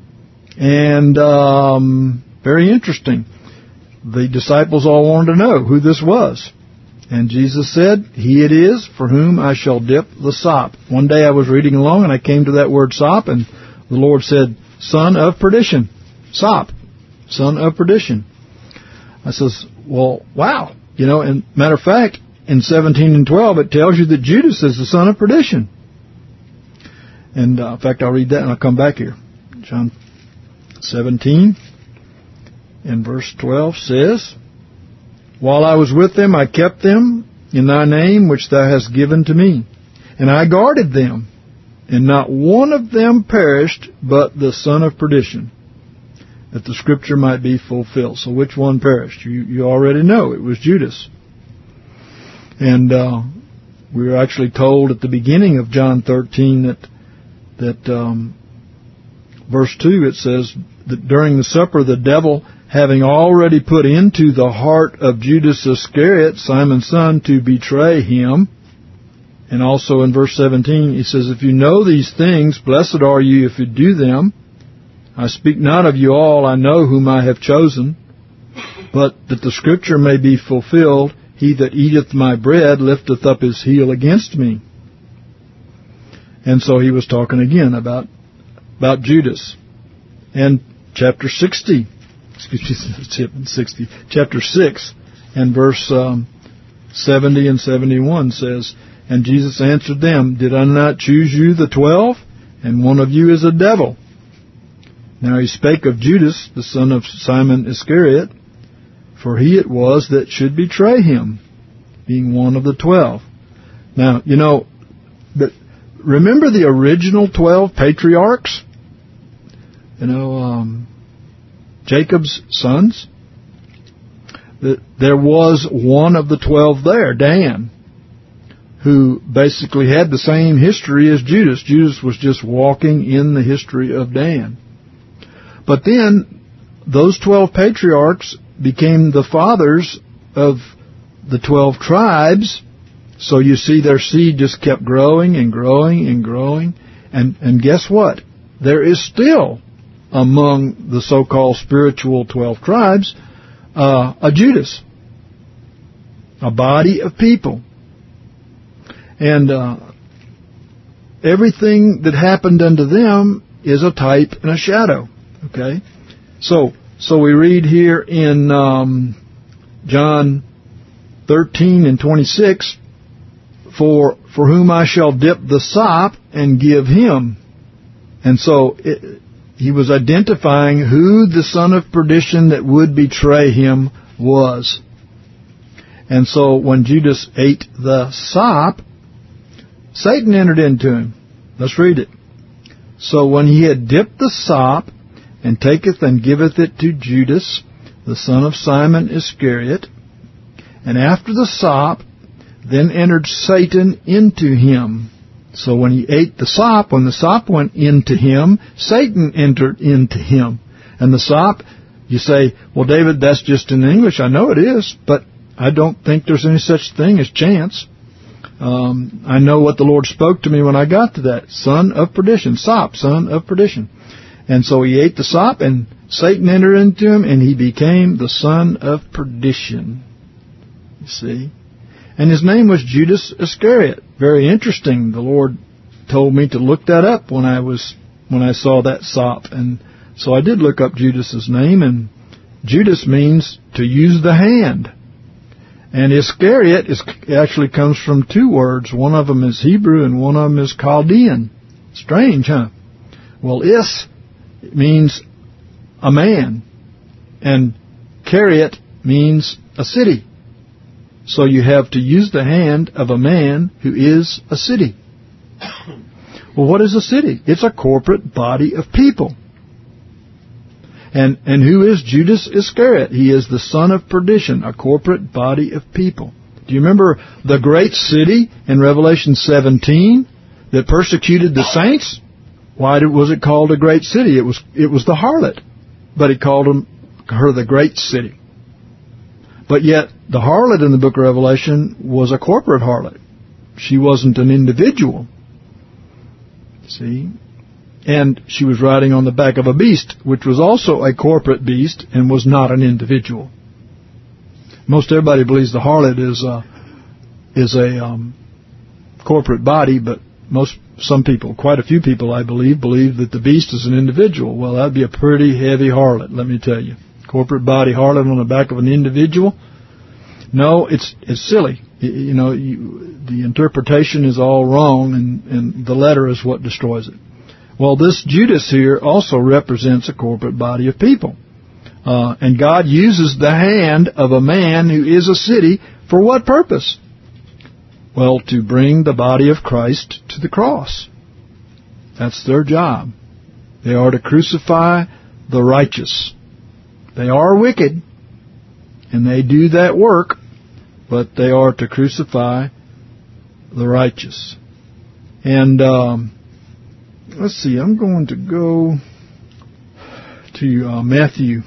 And very interesting. The disciples all wanted to know who this was. And Jesus said, He it is for whom I shall dip the sop. One day I was reading along and I came to that word sop, and the Lord said, son of perdition. Sop. Son of perdition. I says, well, wow. And matter of fact, in 17 and 12, it tells you that Judas is the son of perdition. And in fact, I'll read that and I'll come back here. John 17 and verse 12 says, While I was with them, I kept them in thy name, which thou hast given to me. And I guarded them, and not one of them perished, but the son of perdition, that the Scripture might be fulfilled. So which one perished? You already know. It was Judas. And we were actually told at the beginning of John 13 that verse 2, it says that during the supper, the devil, having already put into the heart of Judas Iscariot, Simon's son, to betray him. And also in verse 17, he says, If you know these things, blessed are you if you do them. I speak not of you all, I know whom I have chosen, but that the Scripture may be fulfilled, He that eateth my bread lifteth up his heel against me. And so he was talking again about Judas. And chapter 6 and verse 70 and 71 says, And Jesus answered them, Did I not choose you the 12? And one of you is a devil. Now he spake of Judas, the son of Simon Iscariot, for he it was that should betray him, being one of the 12. Now, remember the original 12 patriarchs? Jacob's sons? There was one of the 12 there, Dan, who basically had the same history as Judas. Judas was just walking in the history of Dan. But then, those 12 patriarchs became the fathers of the 12 tribes. So you see their seed just kept growing and growing and growing. And guess what? There is still, among the so-called spiritual 12 tribes, a Judas. A body of people. And everything that happened unto them is a type and a shadow. Okay? So we read here in John 13 and 26, For whom I shall dip the sop and give him. And so he was identifying who the son of perdition that would betray him was. And so when Judas ate the sop, Satan entered into him. Let's read it. So when he had dipped the sop, and taketh and giveth it to Judas, the son of Simon Iscariot, and after the sop, then entered Satan into him. So when he ate the sop, when the sop went into him, Satan entered into him. And the sop, you say, well, David, that's just in English. I know it is, but I don't think there's any such thing as chance. I know what the Lord spoke to me when I got to that. Son of perdition. Sop, son of perdition. And so he ate the sop, and Satan entered into him, and he became the son of perdition. You see? And his name was Judas Iscariot. Very interesting. The Lord told me to look that up when I saw that sop. And so I did look up Judas's name, and Judas means to use the hand. And Iscariot actually comes from two words. One of them is Hebrew and one of them is Chaldean. Strange, huh? Well, means a man, and Cariot means a city. So you have to use the hand of a man who is a city. Well, what is a city? It's a corporate body of people. And who is Judas Iscariot? He is the son of perdition, a corporate body of people. Do you remember the great city in Revelation 17 that persecuted the saints? Why was it called a great city? It was the harlot, but he called her the great city. But yet the harlot in the book of Revelation was a corporate harlot. She wasn't an individual. See? And she was riding on the back of a beast, which was also a corporate beast and was not an individual. Most everybody believes the harlot is a corporate body, but some people, quite a few people, I believe that the beast is an individual. Well, that'd be a pretty heavy harlot, let me tell you. Corporate body harlot on the back of an individual. No, it's silly. The interpretation is all wrong, and the letter is what destroys it. Well, this Judas here also represents a corporate body of people. And God uses the hand of a man who is a city for what purpose? Well, to bring the body of Christ to the cross. That's their job. They are to crucify the righteous. They are wicked, and they do that work, but they are to crucify the righteous. And let's see, I'm going to go to Matthew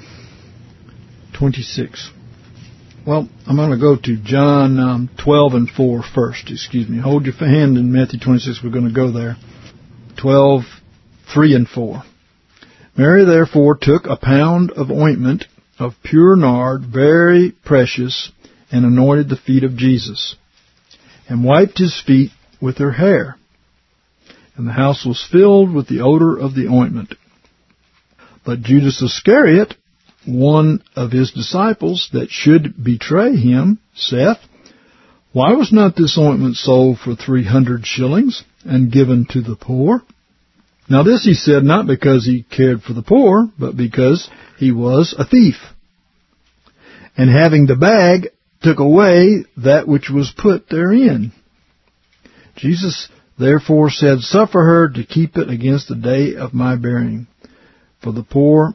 26. Well, I'm going to go to John 12 and 4 first. Excuse me. Hold your hand in Matthew 26. We're going to go there. 12, 3 and 4. Mary therefore took a pound of ointment of pure nard, very precious, and anointed the feet of Jesus, and wiped his feet with her hair. And the house was filled with the odor of the ointment. But Judas Iscariot, one of his disciples that should betray him, saith, Why was not this ointment sold for 300 shillings and given to the poor? Now this he said not because he cared for the poor, but because he was a thief. And having the bag, took away that which was put therein. Jesus therefore said, Suffer her to keep it against the day of my burying. For the poor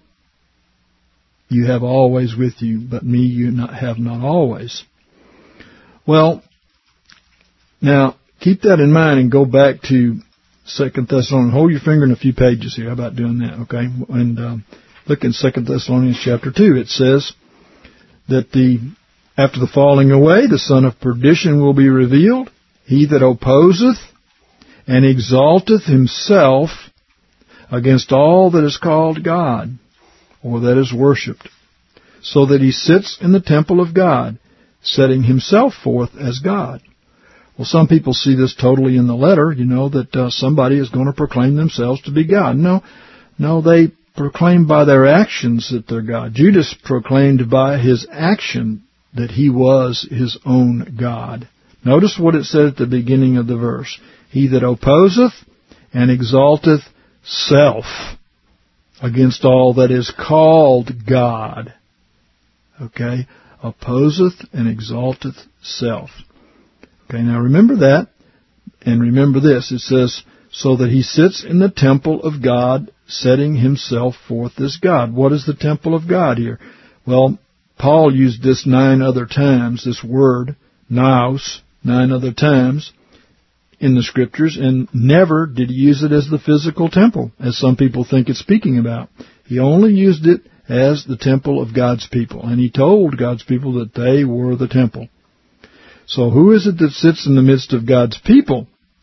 you have always with you, but me you have not always. Well, now, keep that in mind and go back to 2 Thessalonians. Hold your finger in a few pages here. How about doing that, okay? And look in 2 Thessalonians chapter 2. It says that after the falling away, the son of perdition will be revealed, he that opposeth and exalteth himself against all that is called God, or that is worshipped, so that he sits in the temple of God, setting himself forth as God. Well, some people see this totally in the letter, that somebody is going to proclaim themselves to be God. No, they proclaim by their actions that they're God. Judas proclaimed by his action that he was his own God. Notice what it said at the beginning of the verse. He that opposeth and exalteth self against all that is called God. Okay? Opposeth and exalteth self. Okay, now remember that, and remember this. It says, so that he sits in the temple of God, setting himself forth as God. What is the temple of God here? Well, Paul used this 9 other times, this word, naos, 9 other times, in the Scriptures, and never did he use it as the physical temple, as some people think it's speaking about. He only used it as the temple of God's people, and he told God's people that they were the temple. So who is it that sits in the midst of God's people?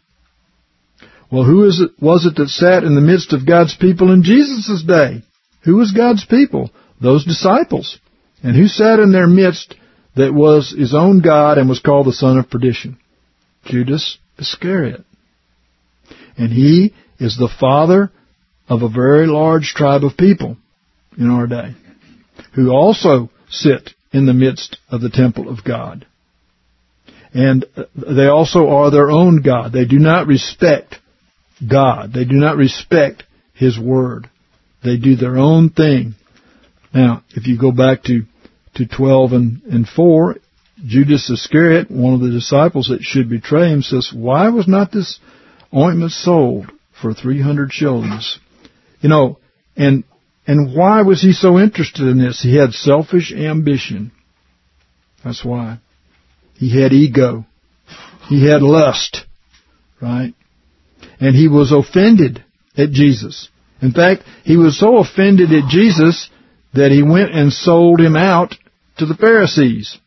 Well, who was it that sat in the midst of God's people in Jesus' day? Who was God's people? Those disciples. And who sat in their midst that was his own God and was called the son of perdition? Judas Iscariot. And he is the father of a very large tribe of people in our day, who also sit in the midst of the temple of God. And they also are their own God. They do not respect God. They do not respect His Word. They do their own thing. Now, if you go back to 12 and 4, Judas Iscariot, one of the disciples that should betray him, says, "Why was not this ointment sold for 300 shillings?" You know, and why was he so interested in this? He had selfish ambition. That's why. He had ego. He had lust. Right? And he was offended at Jesus. In fact, he was so offended at Jesus that he went and sold him out to the Pharisees.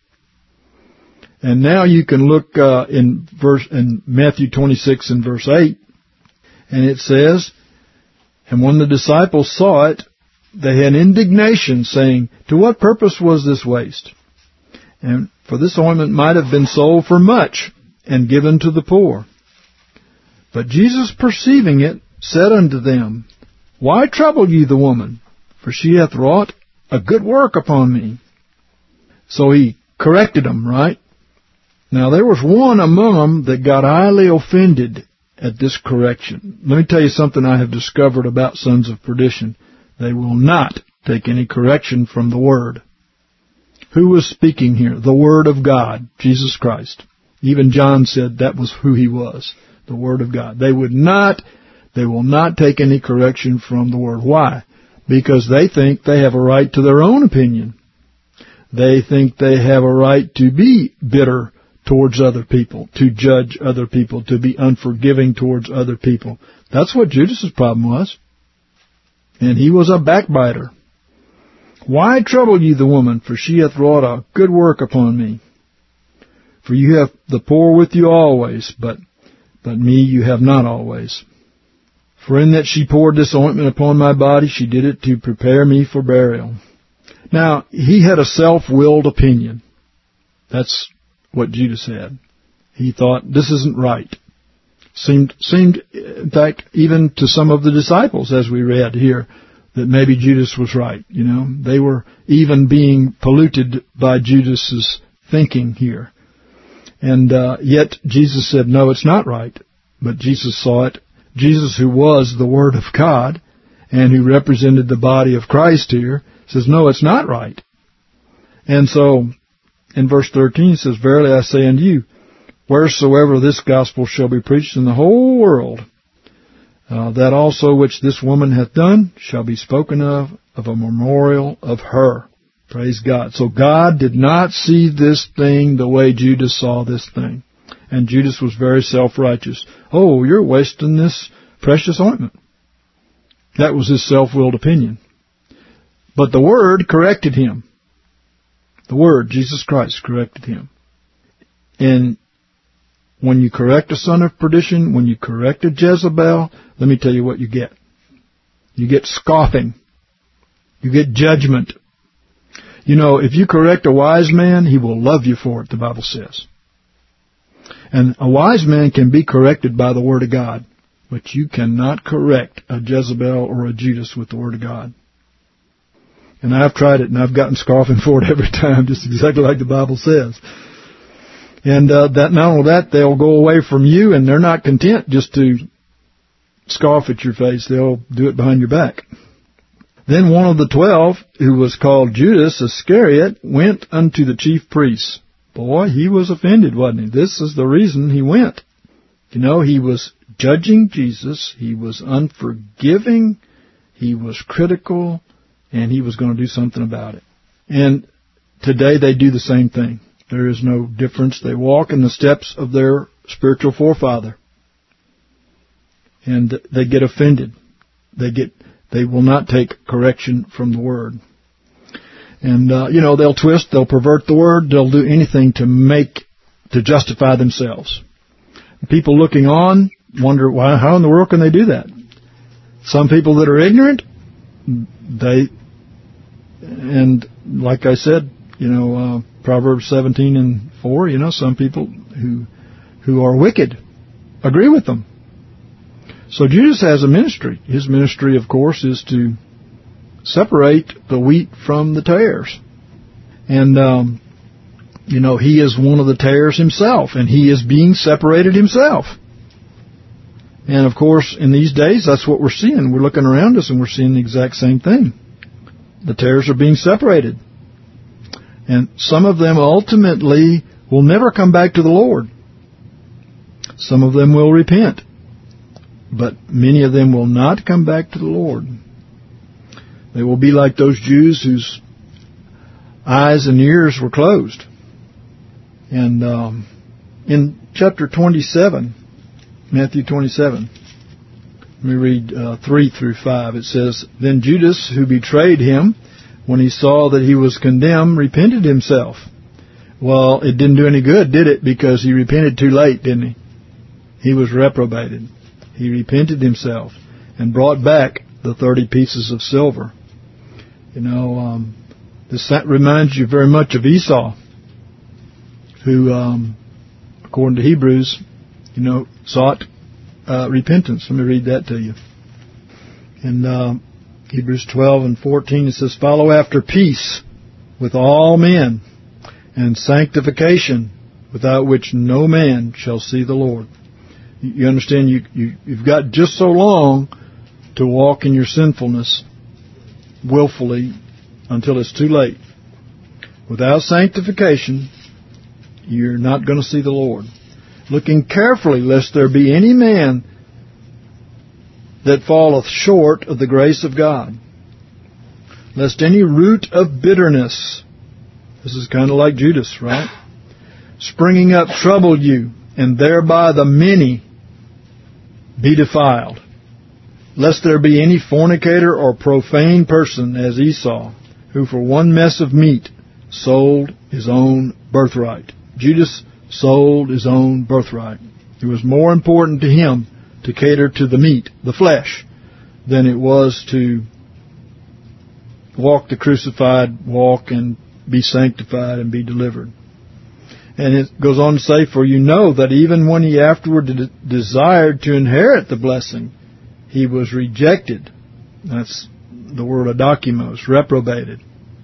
And now you can look in Matthew 26 and verse 8, and it says, "And when the disciples saw it, they had indignation, saying, 'To what purpose was this waste? And for this ointment might have been sold for much, and given to the poor.' But Jesus, perceiving it, said unto them, Why trouble ye the woman? For she hath wrought a good work upon me." So he corrected them, right? Now there was one among them that got highly offended at this correction. Let me tell you something I have discovered about sons of perdition. They will not take any correction from the Word. Who was speaking here? The Word of God, Jesus Christ. Even John said that was who He was, the Word of God. They will not take any correction from the Word. Why? Because they think they have a right to their own opinion. They think they have a right to be bitter towards other people, to judge other people, to be unforgiving towards other people. That's what Judas' problem was. And he was a backbiter. "Why trouble ye the woman? For she hath wrought a good work upon me. For you have the poor with you always, but me you have not always. For in that she poured this ointment upon my body, she did it to prepare me for burial." Now, he had a self-willed opinion. That's what Judas had. He thought, this isn't right. Seemed, in fact, even to some of the disciples, as we read here, that maybe Judas was right. You know, they were even being polluted by Judas's thinking here. And yet Jesus said, no, it's not right. But Jesus saw it. Jesus, who was the Word of God and who represented the body of Christ here, says, no, it's not right. And so, in verse 13, it says, "Verily I say unto you, wheresoever this gospel shall be preached in the whole world, that also which this woman hath done shall be spoken of a memorial of her." Praise God. So God did not see this thing the way Judas saw this thing. And Judas was very self-righteous. "Oh, you're wasting this precious ointment." That was his self-willed opinion. But the Word corrected him. The Word, Jesus Christ, corrected him. And when you correct a son of perdition, when you correct a Jezebel, let me tell you what you get. You get scoffing. You get judgment. You know, if you correct a wise man, he will love you for it, the Bible says. And a wise man can be corrected by the Word of God, but you cannot correct a Jezebel or a Judas with the Word of God. And I've tried it, and I've gotten scoffing for it every time, just exactly like the Bible says. And that not only that, they'll go away from you, and they're not content just to scoff at your face. They'll do it behind your back. Then one of the 12, who was called Judas Iscariot, went unto the chief priests. Boy, he was offended, wasn't he? This is the reason he went. You know, he was judging Jesus. He was unforgiving. He was critical. And he was going to do something about it. And today they do the same thing. There is no difference. They walk in the steps of their spiritual forefather. and they get offended. They will not take correction from the Word. And, they'll twist, they'll pervert the Word, they'll do anything to justify themselves. People looking on wonder, how in the world can they do that? Some people that are ignorant, and like I said, Proverbs 17:4, some people who are wicked agree with them. So Judas has a ministry. His ministry, of course, is to separate the wheat from the tares. And, he is one of the tares himself, and he is being separated himself. And, of course, in these days, that's what we're seeing. We're looking around us, and we're seeing the exact same thing. The tares are being separated. And some of them ultimately will never come back to the Lord. Some of them will repent. But many of them will not come back to the Lord. They will be like those Jews whose eyes and ears were closed. And in chapter 27, Matthew 27, let me read 3 through 5. It says, Then Judas, who betrayed him, when he saw that he was condemned, repented himself. Well, it didn't do any good, did it? Because he repented too late, didn't he? He was reprobated. He repented himself and brought back the 30 pieces of silver. This reminds you very much of Esau, who, according to Hebrews, sought repentance. Let me read that to you. In Hebrews 12:14, it says, Follow after peace with all men, and sanctification, without which no man shall see the Lord. You understand, you've got just so long to walk in your sinfulness willfully until it's too late. Without sanctification, you're not going to see the Lord. Looking carefully, lest there be any man that falleth short of the grace of God, lest any root of bitterness, this is kind of like Judas, right? Springing up trouble you, and thereby the many be defiled. Lest there be any fornicator or profane person as Esau, who for one mess of meat sold his own birthright. Judas sold his own birthright. It was more important to him to cater to the meat, the flesh, than it was to walk the crucified walk and be sanctified and be delivered. And it goes on to say, For you know that even when he afterward desired to inherit the blessing, he was rejected. That's the word adokimos, reprobated.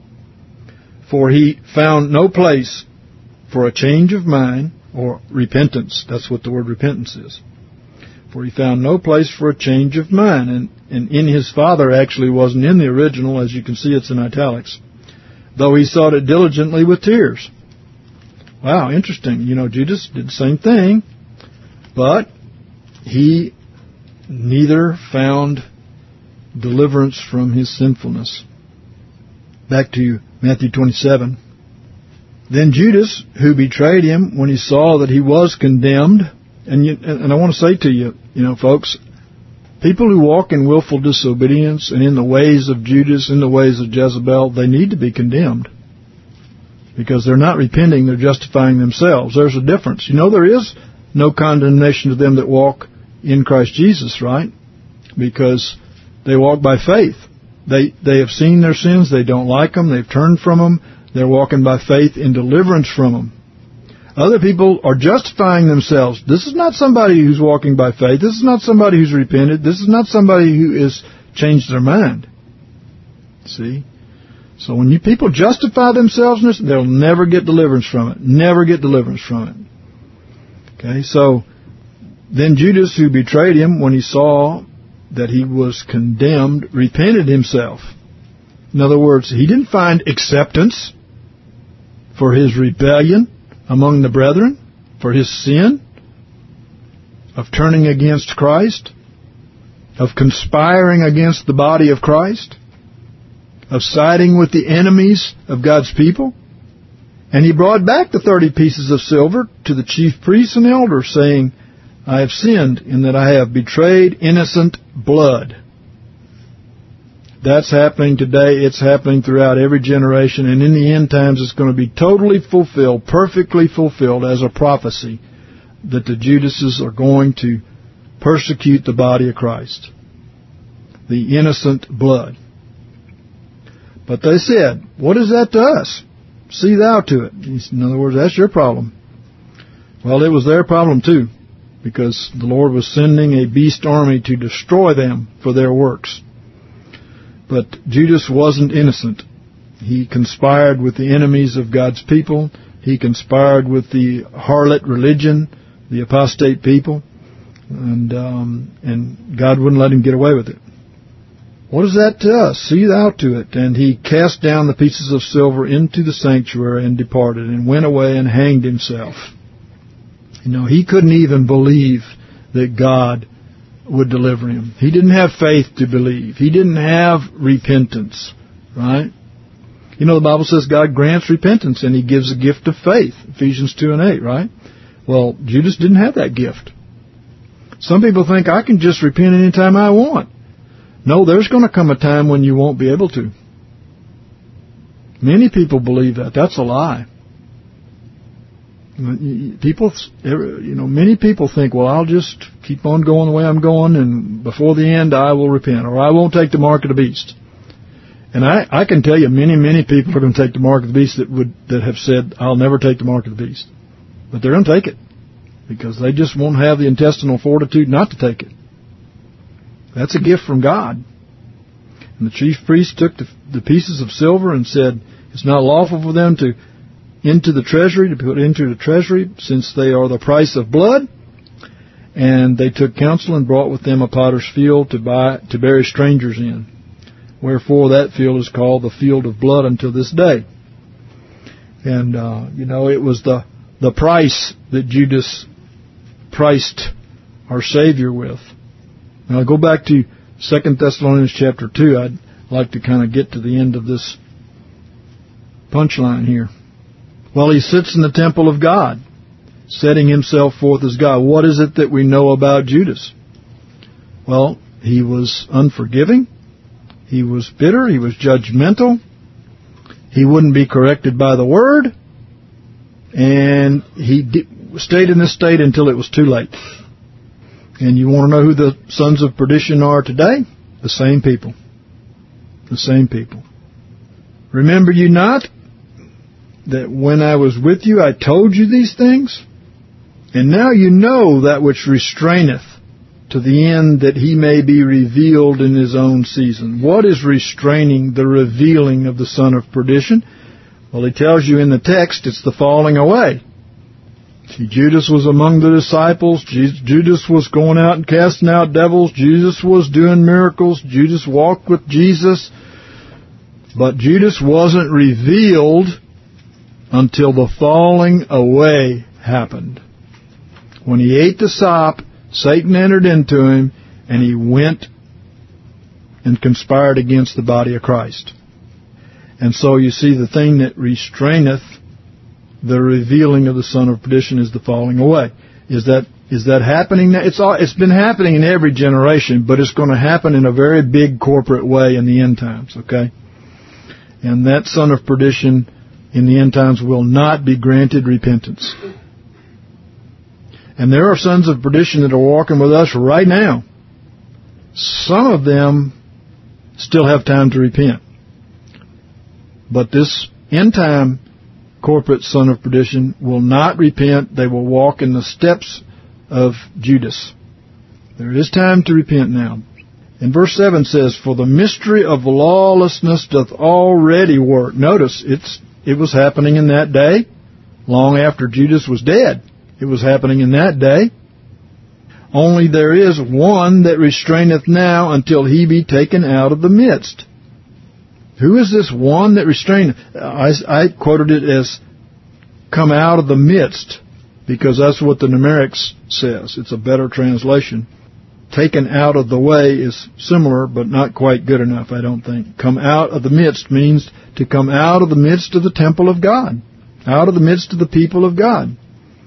For he found no place for a change of mind or repentance. That's what the word repentance is. For he found no place for a change of mind. And in his father actually wasn't in the original. As you can see, it's in italics. Though he sought it diligently with tears. Wow, interesting. Judas did the same thing, but he neither found deliverance from his sinfulness. Back to Matthew 27. Then Judas, who betrayed him, when he saw that he was condemned, and I want to say to you, folks, people who walk in willful disobedience and in the ways of Judas, in the ways of Jezebel, they need to be condemned. Because they're not repenting, they're justifying themselves. There's a difference. There is no condemnation to them that walk in Christ Jesus, right? Because they walk by faith. They have seen their sins, they don't like them, they've turned from them, they're walking by faith in deliverance from them. Other people are justifying themselves. This is not somebody who's walking by faith. This is not somebody who's repented. This is not somebody who has changed their mind. See? So when people justify themselves in this, they'll never get deliverance from it. Never get deliverance from it. Okay, so then Judas, who betrayed him, when he saw that he was condemned, repented himself. In other words, he didn't find acceptance for his rebellion among the brethren, for his sin of turning against Christ, of conspiring against the body of Christ, of siding with the enemies of God's people. And he brought back the 30 pieces of silver to the chief priests and elders, saying, I have sinned in that I have betrayed innocent blood. That's happening today. It's happening throughout every generation. And in the end times, it's going to be totally fulfilled, perfectly fulfilled as a prophecy that the Judases are going to persecute the body of Christ. The innocent blood. But they said, what is that to us? See thou to it. In other words, that's your problem. Well, it was their problem too, because the Lord was sending a beast army to destroy them for their works. But Judas wasn't innocent. He conspired with the enemies of God's people. He conspired with the harlot religion, the apostate people, and God wouldn't let him get away with it. What is that to us? See thou to it. And he cast down the pieces of silver into the sanctuary and departed, and went away and hanged himself. You know, he couldn't even believe that God would deliver him. He didn't have faith to believe. He didn't have repentance, right? You know, the Bible says God grants repentance and he gives a gift of faith, Ephesians 2:8, right? Well, Judas didn't have that gift. Some people think I can just repent anytime I want. No, there's going to come a time when you won't be able to. Many people believe that. That's a lie. Many people think, well, I'll just keep on going the way I'm going, and before the end I will repent, or I won't take the mark of the beast. And I can tell you many people are going to take the mark of the beast that have said, I'll never take the mark of the beast. But they're going to take it, because they just won't have the intestinal fortitude not to take it. That's a gift from God. And the chief priest took the pieces of silver and said, it's not lawful for them to put into the treasury, since they are the price of blood. And they took counsel and brought with them a potter's field to bury strangers in. Wherefore that field is called the field of blood until this day. And, it was the price that Judas priced our Savior with. Now, I'll go back to 2 Thessalonians chapter 2. I'd like to kind of get to the end of this punchline here. Well, he sits in the temple of God, setting himself forth as God. What is it that we know about Judas? Well, he was unforgiving. He was bitter. He was judgmental. He wouldn't be corrected by the word. And he stayed in this state until it was too late. And you want to know who the sons of perdition are today? The same people. The same people. Remember you not that when I was with you I told you these things? And now you know that which restraineth, to the end that he may be revealed in his own season. What is restraining the revealing of the son of perdition? Well, he tells you in the text, it's the falling away. See, Judas was among the disciples. Judas was going out and casting out devils. Judas was doing miracles. Judas walked with Jesus. But Judas wasn't revealed until the falling away happened. When he ate the sop, Satan entered into him, and he went and conspired against the body of Christ. And so you see, the thing that restraineth the revealing of the son of perdition is the falling away. Is that happening now? It's been happening in every generation, but it's going to happen in a very big corporate way in the end times, okay? And that son of perdition in the end times will not be granted repentance. And there are sons of perdition that are walking with us right now. Some of them still have time to repent. But this end time corporate son of perdition will not repent. They will walk in the steps of Judas. There is time to repent now. And verse 7 says, for the mystery of lawlessness doth already work. Notice, it was happening in that day, long after Judas was dead. It was happening in that day. Only there is one that restraineth now until he be taken out of the midst. Who is this one that restraineth? I quoted it as come out of the midst, because that's what the Numerics says. It's a better translation. Taken out of the way is similar, but not quite good enough, I don't think. Come out of the midst means to come out of the midst of the temple of God, out of the midst of the people of God.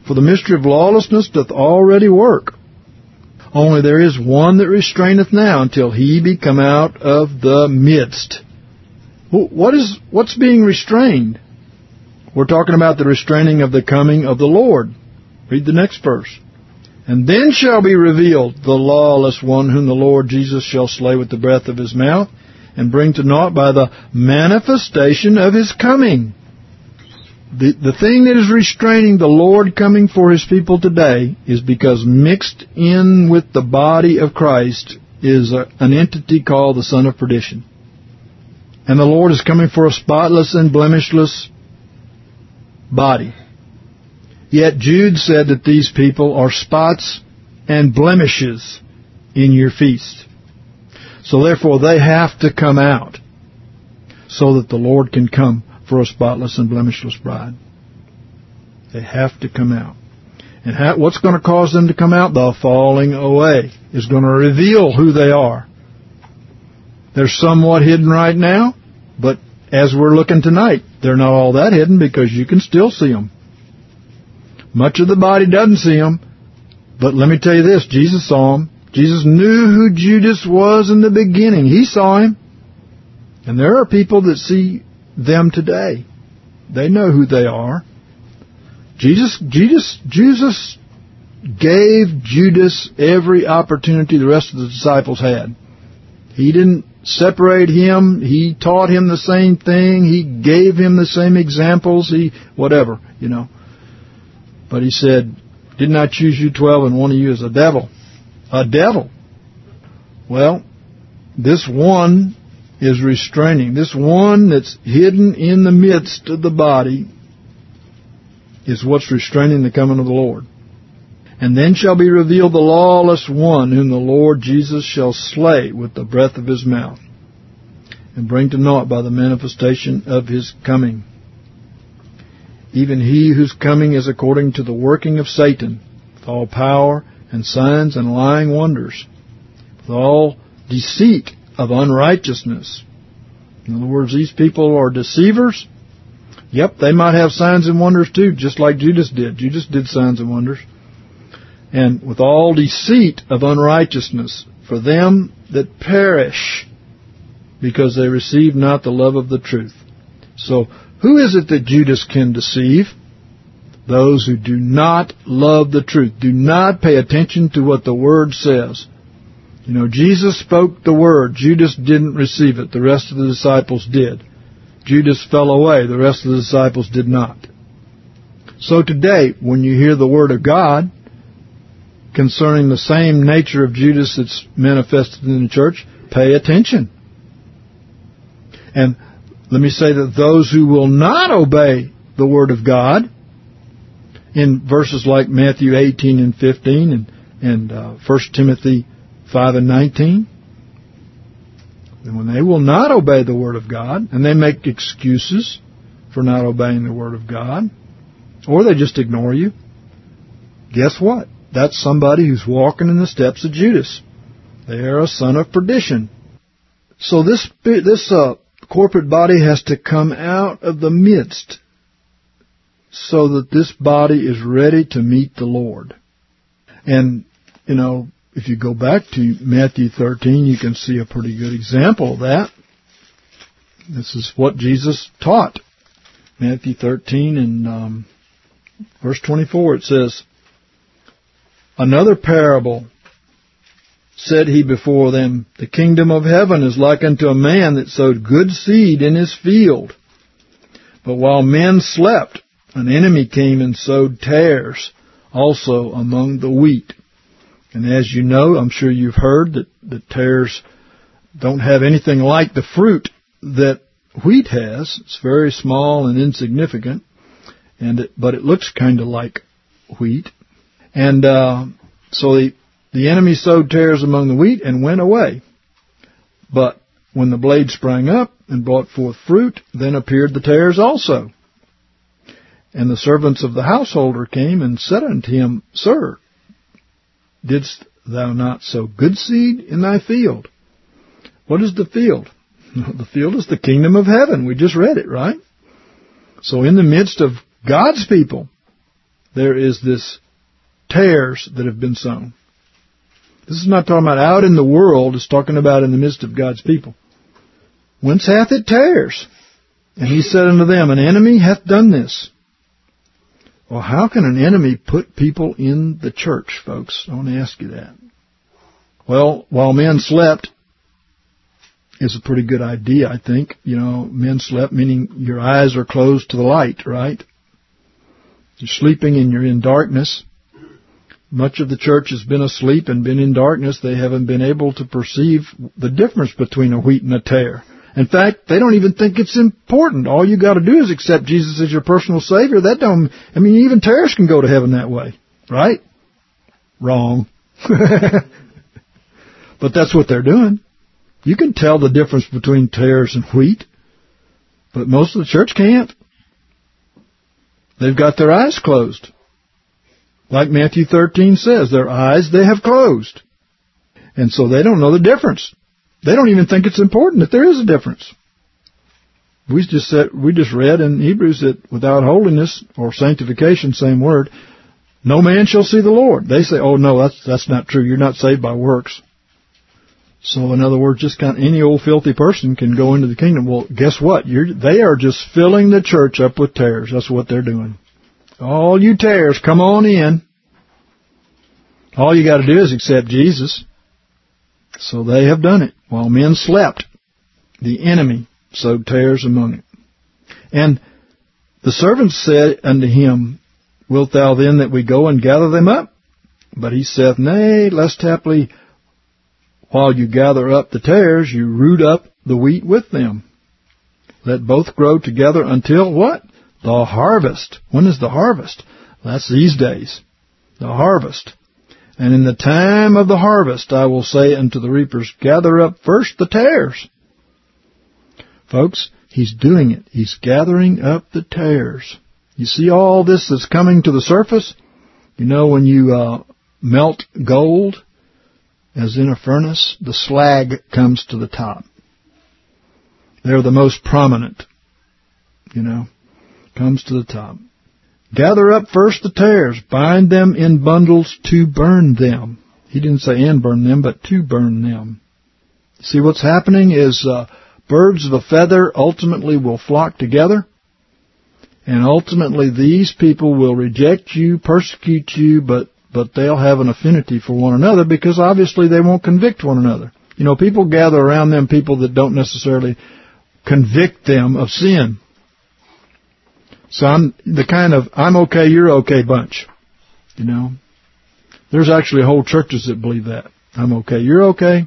For the mystery of lawlessness doth already work. Only there is one that restraineth now, until he be come out of the midst. What's being restrained? We're talking about the restraining of the coming of the Lord. Read the next verse. And then shall be revealed the lawless one, whom the Lord Jesus shall slay with the breath of his mouth, and bring to naught by the manifestation of his coming. The thing that is restraining the Lord coming for his people today is because mixed in with the body of Christ is an entity called the son of perdition. And the Lord is coming for a spotless and blemishless body. Yet Jude said that these people are spots and blemishes in your feast. So therefore they have to come out so that the Lord can come for a spotless and blemishless bride. They have to come out. And what's going to cause them to come out? The falling away is going to reveal who they are. They're somewhat hidden right now, but as we're looking tonight, they're not all that hidden because you can still see them. Much of the body doesn't see them, but let me tell you this, Jesus saw them. Jesus knew who Judas was in the beginning. He saw him. And there are people that see them today. They know who they are. Jesus gave Judas every opportunity the rest of the disciples had. He didn't separate him. He taught him the same thing. He gave him the same examples. Whatever. But he said, didn't I choose you 12 and one of you is a devil? A devil. Well, this one is restraining. This one that's hidden in the midst of the body is what's restraining the coming of the Lord. And then shall be revealed the lawless one, whom the Lord Jesus shall slay with the breath of his mouth, and bring to naught by the manifestation of his coming. Even he whose coming is according to the working of Satan, with all power and signs and lying wonders, with all deceit of unrighteousness. In other words, these people are deceivers. Yep, they might have signs and wonders too, just like Judas did. Judas did signs and wonders. And with all deceit of unrighteousness, for them that perish, because they receive not the love of the truth. So, who is it that Judas can deceive? Those who do not love the truth, do not pay attention to what the Word says. Jesus spoke the Word. Judas didn't receive it. The rest of the disciples did. Judas fell away. The rest of the disciples did not. So today, when you hear the Word of God concerning the same nature of Judas that's manifested in the church, pay attention. And let me say that those who will not obey the Word of God, in verses like Matthew 18 and 15 and 1 Timothy 5 and 19, and when they will not obey the Word of God, and they make excuses for not obeying the Word of God, or they just ignore you, guess what? That's somebody who's walking in the steps of Judas. They are a son of perdition. So this corporate body has to come out of the midst so that this body is ready to meet the Lord. And, if you go back to Matthew 13, you can see a pretty good example of that. This is what Jesus taught. Matthew 13 and verse 24, it says, another parable said he before them, the kingdom of heaven is like unto a man that sowed good seed in his field. But while men slept, an enemy came and sowed tares also among the wheat. And as you know, I'm sure you've heard that the tares don't have anything like the fruit that wheat has. It's very small and insignificant, but it looks kind of like wheat. And so the enemy sowed tares among the wheat and went away. But when the blade sprang up and brought forth fruit, then appeared the tares also. And the servants of the householder came and said unto him, Sir, didst thou not sow good seed in thy field? What is the field? The field is the kingdom of heaven. We just read it, right? So in the midst of God's people, there is this tares that have been sown. This is not talking about out in the world. It's talking about in the midst of God's people. Whence hath it tares? And he said unto them, an enemy hath done this. Well, how can an enemy put people in the church, folks? I want to ask you that. Well, while men slept is a pretty good idea, I think. You know, men slept, meaning your eyes are closed to the light, right? You're sleeping and you're in darkness. Much of the church has been asleep and been in darkness. They haven't been able to perceive the difference between a wheat and a tare. In fact, they don't even think it's important. All you got to do is accept Jesus as your personal Savior. Even tares can go to heaven that way, right? Wrong. But that's what they're doing. You can tell the difference between tares and wheat, but most of the church can't. They've got their eyes closed. Like Matthew 13 says, their eyes they have closed. And so they don't know the difference. They don't even think it's important that there is a difference. We just read in Hebrews that without holiness or sanctification, same word, no man shall see the Lord. They say, oh no, that's not true. You're not saved by works. So in other words, just kind of any old filthy person can go into the kingdom. Well, guess what? They are just filling the church up with tares. That's what they're doing. All you tares, come on in. All you got to do is accept Jesus. So they have done it. While men slept, the enemy sowed tares among it. And the servants said unto him, wilt thou then that we go and gather them up? But he saith, nay, lest haply while you gather up the tares, you root up the wheat with them. Let both grow together until what? The harvest. When is the harvest? That's these days. The harvest. And in the time of the harvest I will say unto the reapers, gather up first the tares. Folks, he's doing it. He's gathering up the tares. You see all this that's coming to the surface? You know, when you melt gold, as in a furnace, the slag comes to the top. They're the most prominent, comes to the top. Gather up first the tares, bind them in bundles to burn them. He didn't say and burn them, but to burn them. See, what's happening is birds of a feather ultimately will flock together, and ultimately these people will reject you, persecute you, but they'll have an affinity for one another because obviously they won't convict one another. People gather around them people that don't necessarily convict them of sin. So I'm the kind of I'm okay, you're okay bunch. There's actually whole churches that believe that. I'm okay, you're okay.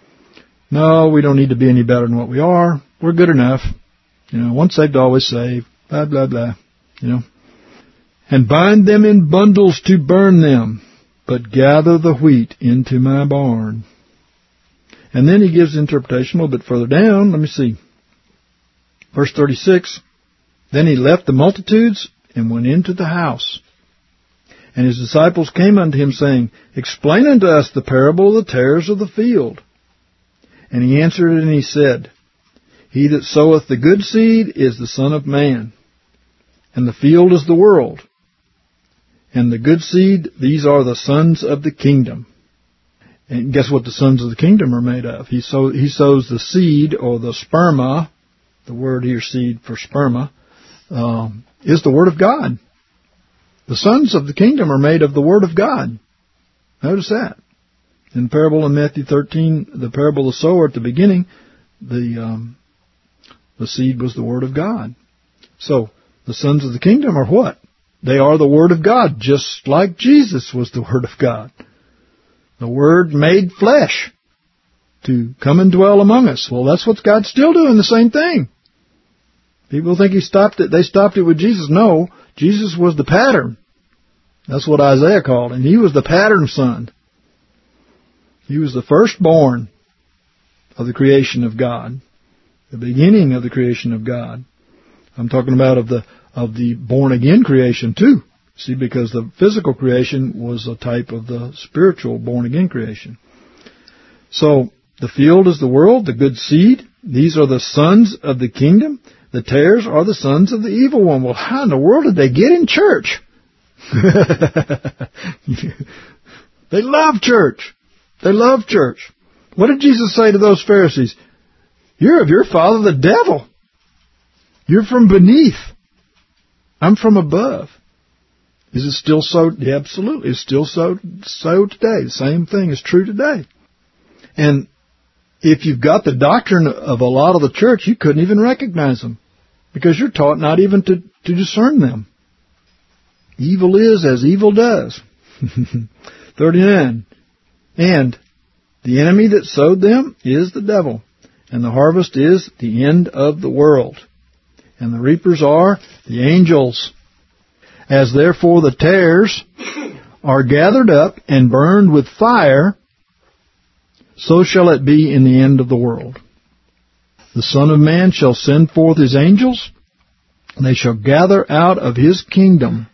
No, we don't need to be any better than what we are. We're good enough. Once saved, always saved. Blah, blah, blah. And bind them in bundles to burn them, but gather the wheat into my barn. And then he gives the interpretation a little bit further down. Let me see. Verse 36. Then he left the multitudes and went into the house. And his disciples came unto him, saying, explain unto us the parable of the tares of the field. And he answered and he said, he that soweth the good seed is the Son of Man, and the field is the world. And the good seed, these are the sons of the kingdom. And guess what the sons of the kingdom are made of? He sows the seed, or the sperma, the word here, seed for sperma, is the Word of God. The sons of the kingdom are made of the Word of God. Notice that. In the parable in Matthew 13, the parable of the sower at the beginning, the seed was the Word of God. So, the sons of the kingdom are what? They are the Word of God, just like Jesus was the Word of God. The Word made flesh to come and dwell among us. Well, that's what God's still doing, the same thing. People think He stopped it. They stopped it with Jesus. No, Jesus was the pattern. That's what Isaiah called him. He was the pattern son. He was the firstborn of the creation of God, the beginning of the creation of God. I'm talking about of the born-again creation, too. See, because the physical creation was a type of the spiritual born-again creation. So, the field is the world, the good seed. These are the sons of the kingdom. The tares are the sons of the evil one. Well, how in the world did they get in church? They love church. They love church. What did Jesus say to those Pharisees? You're of your father, the devil. You're from beneath. I'm from above. Is it still so? Yeah, absolutely. It's still so today. The same thing is true today. And if you've got the doctrine of a lot of the church, you couldn't even recognize them because you're taught not even to discern them. Evil is as evil does. 39. And the enemy that sowed them is the devil, and the harvest is the end of the world. And the reapers are the angels. As therefore the tares are gathered up and burned with fire, so shall it be in the end of the world. The Son of Man shall send forth his angels, and they shall gather out of his kingdom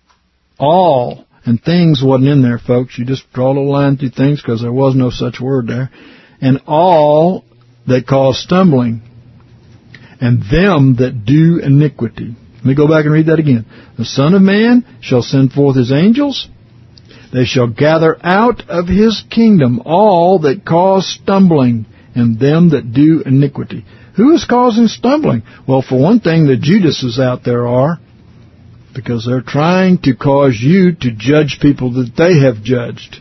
all, and things wasn't in there, folks. You just draw a little line through things because there was no such word there. And all that cause stumbling, and them that do iniquity. Let me go back and read that again. The Son of Man shall send forth his angels. They shall gather out of his kingdom all that cause stumbling, and them that do iniquity. Who is causing stumbling? Well, for one thing, the Judases out there are, because they're trying to cause you to judge people that they have judged.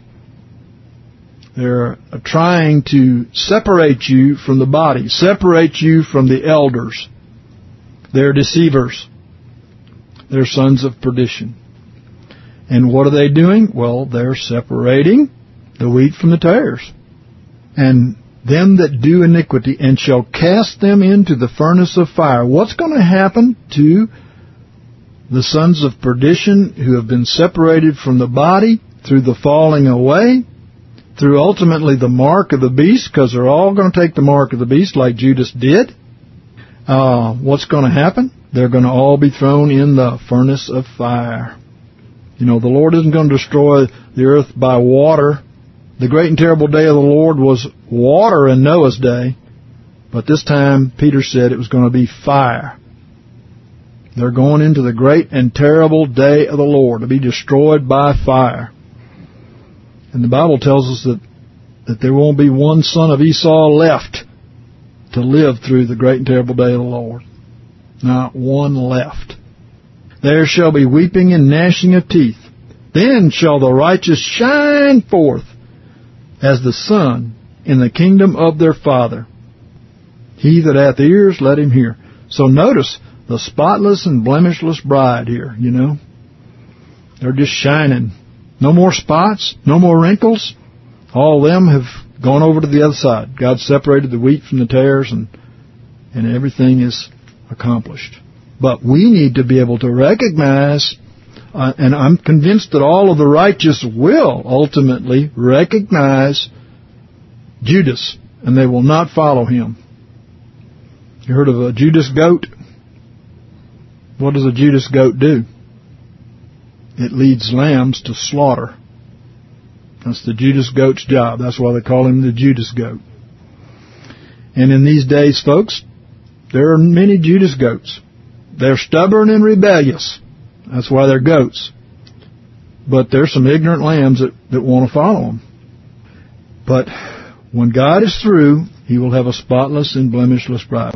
They're trying to separate you from the body, separate you from the elders. They're deceivers. They're sons of perdition. And what are they doing? Well, they're separating the wheat from the tares. And them that do iniquity, and shall cast them into the furnace of fire. What's going to happen to the sons of perdition who have been separated from the body through the falling away, through ultimately the mark of the beast, because they're all going to take the mark of the beast like Judas did? What's going to happen? They're going to all be thrown in the furnace of fire. You know, the Lord isn't going to destroy the earth by water. The great and terrible day of the Lord was water in Noah's day, but this time Peter said it was going to be fire. They're going into the great and terrible day of the Lord to be destroyed by fire. And the Bible tells us that there won't be one son of Esau left to live through the great and terrible day of the Lord. Not one left. There shall be weeping and gnashing of teeth. Then shall the righteous shine forth as the sun in the kingdom of their Father. He that hath ears, let him hear. So notice the spotless and blemishless bride here, you know. They're just shining. No more spots, no more wrinkles. All of them have gone over to the other side. God separated the wheat from the tares, and everything is accomplished. But we need to be able to recognize, and I'm convinced that all of the righteous will ultimately recognize Judas, and they will not follow him. You heard of a Judas goat? What does a Judas goat do? It leads lambs to slaughter. That's the Judas goat's job. That's why they call him the Judas goat. And in these days, folks, there are many Judas goats. They're stubborn and rebellious. That's why they're goats. But there's some ignorant lambs that want to follow them. But when God is through, He will have a spotless and blemishless bride.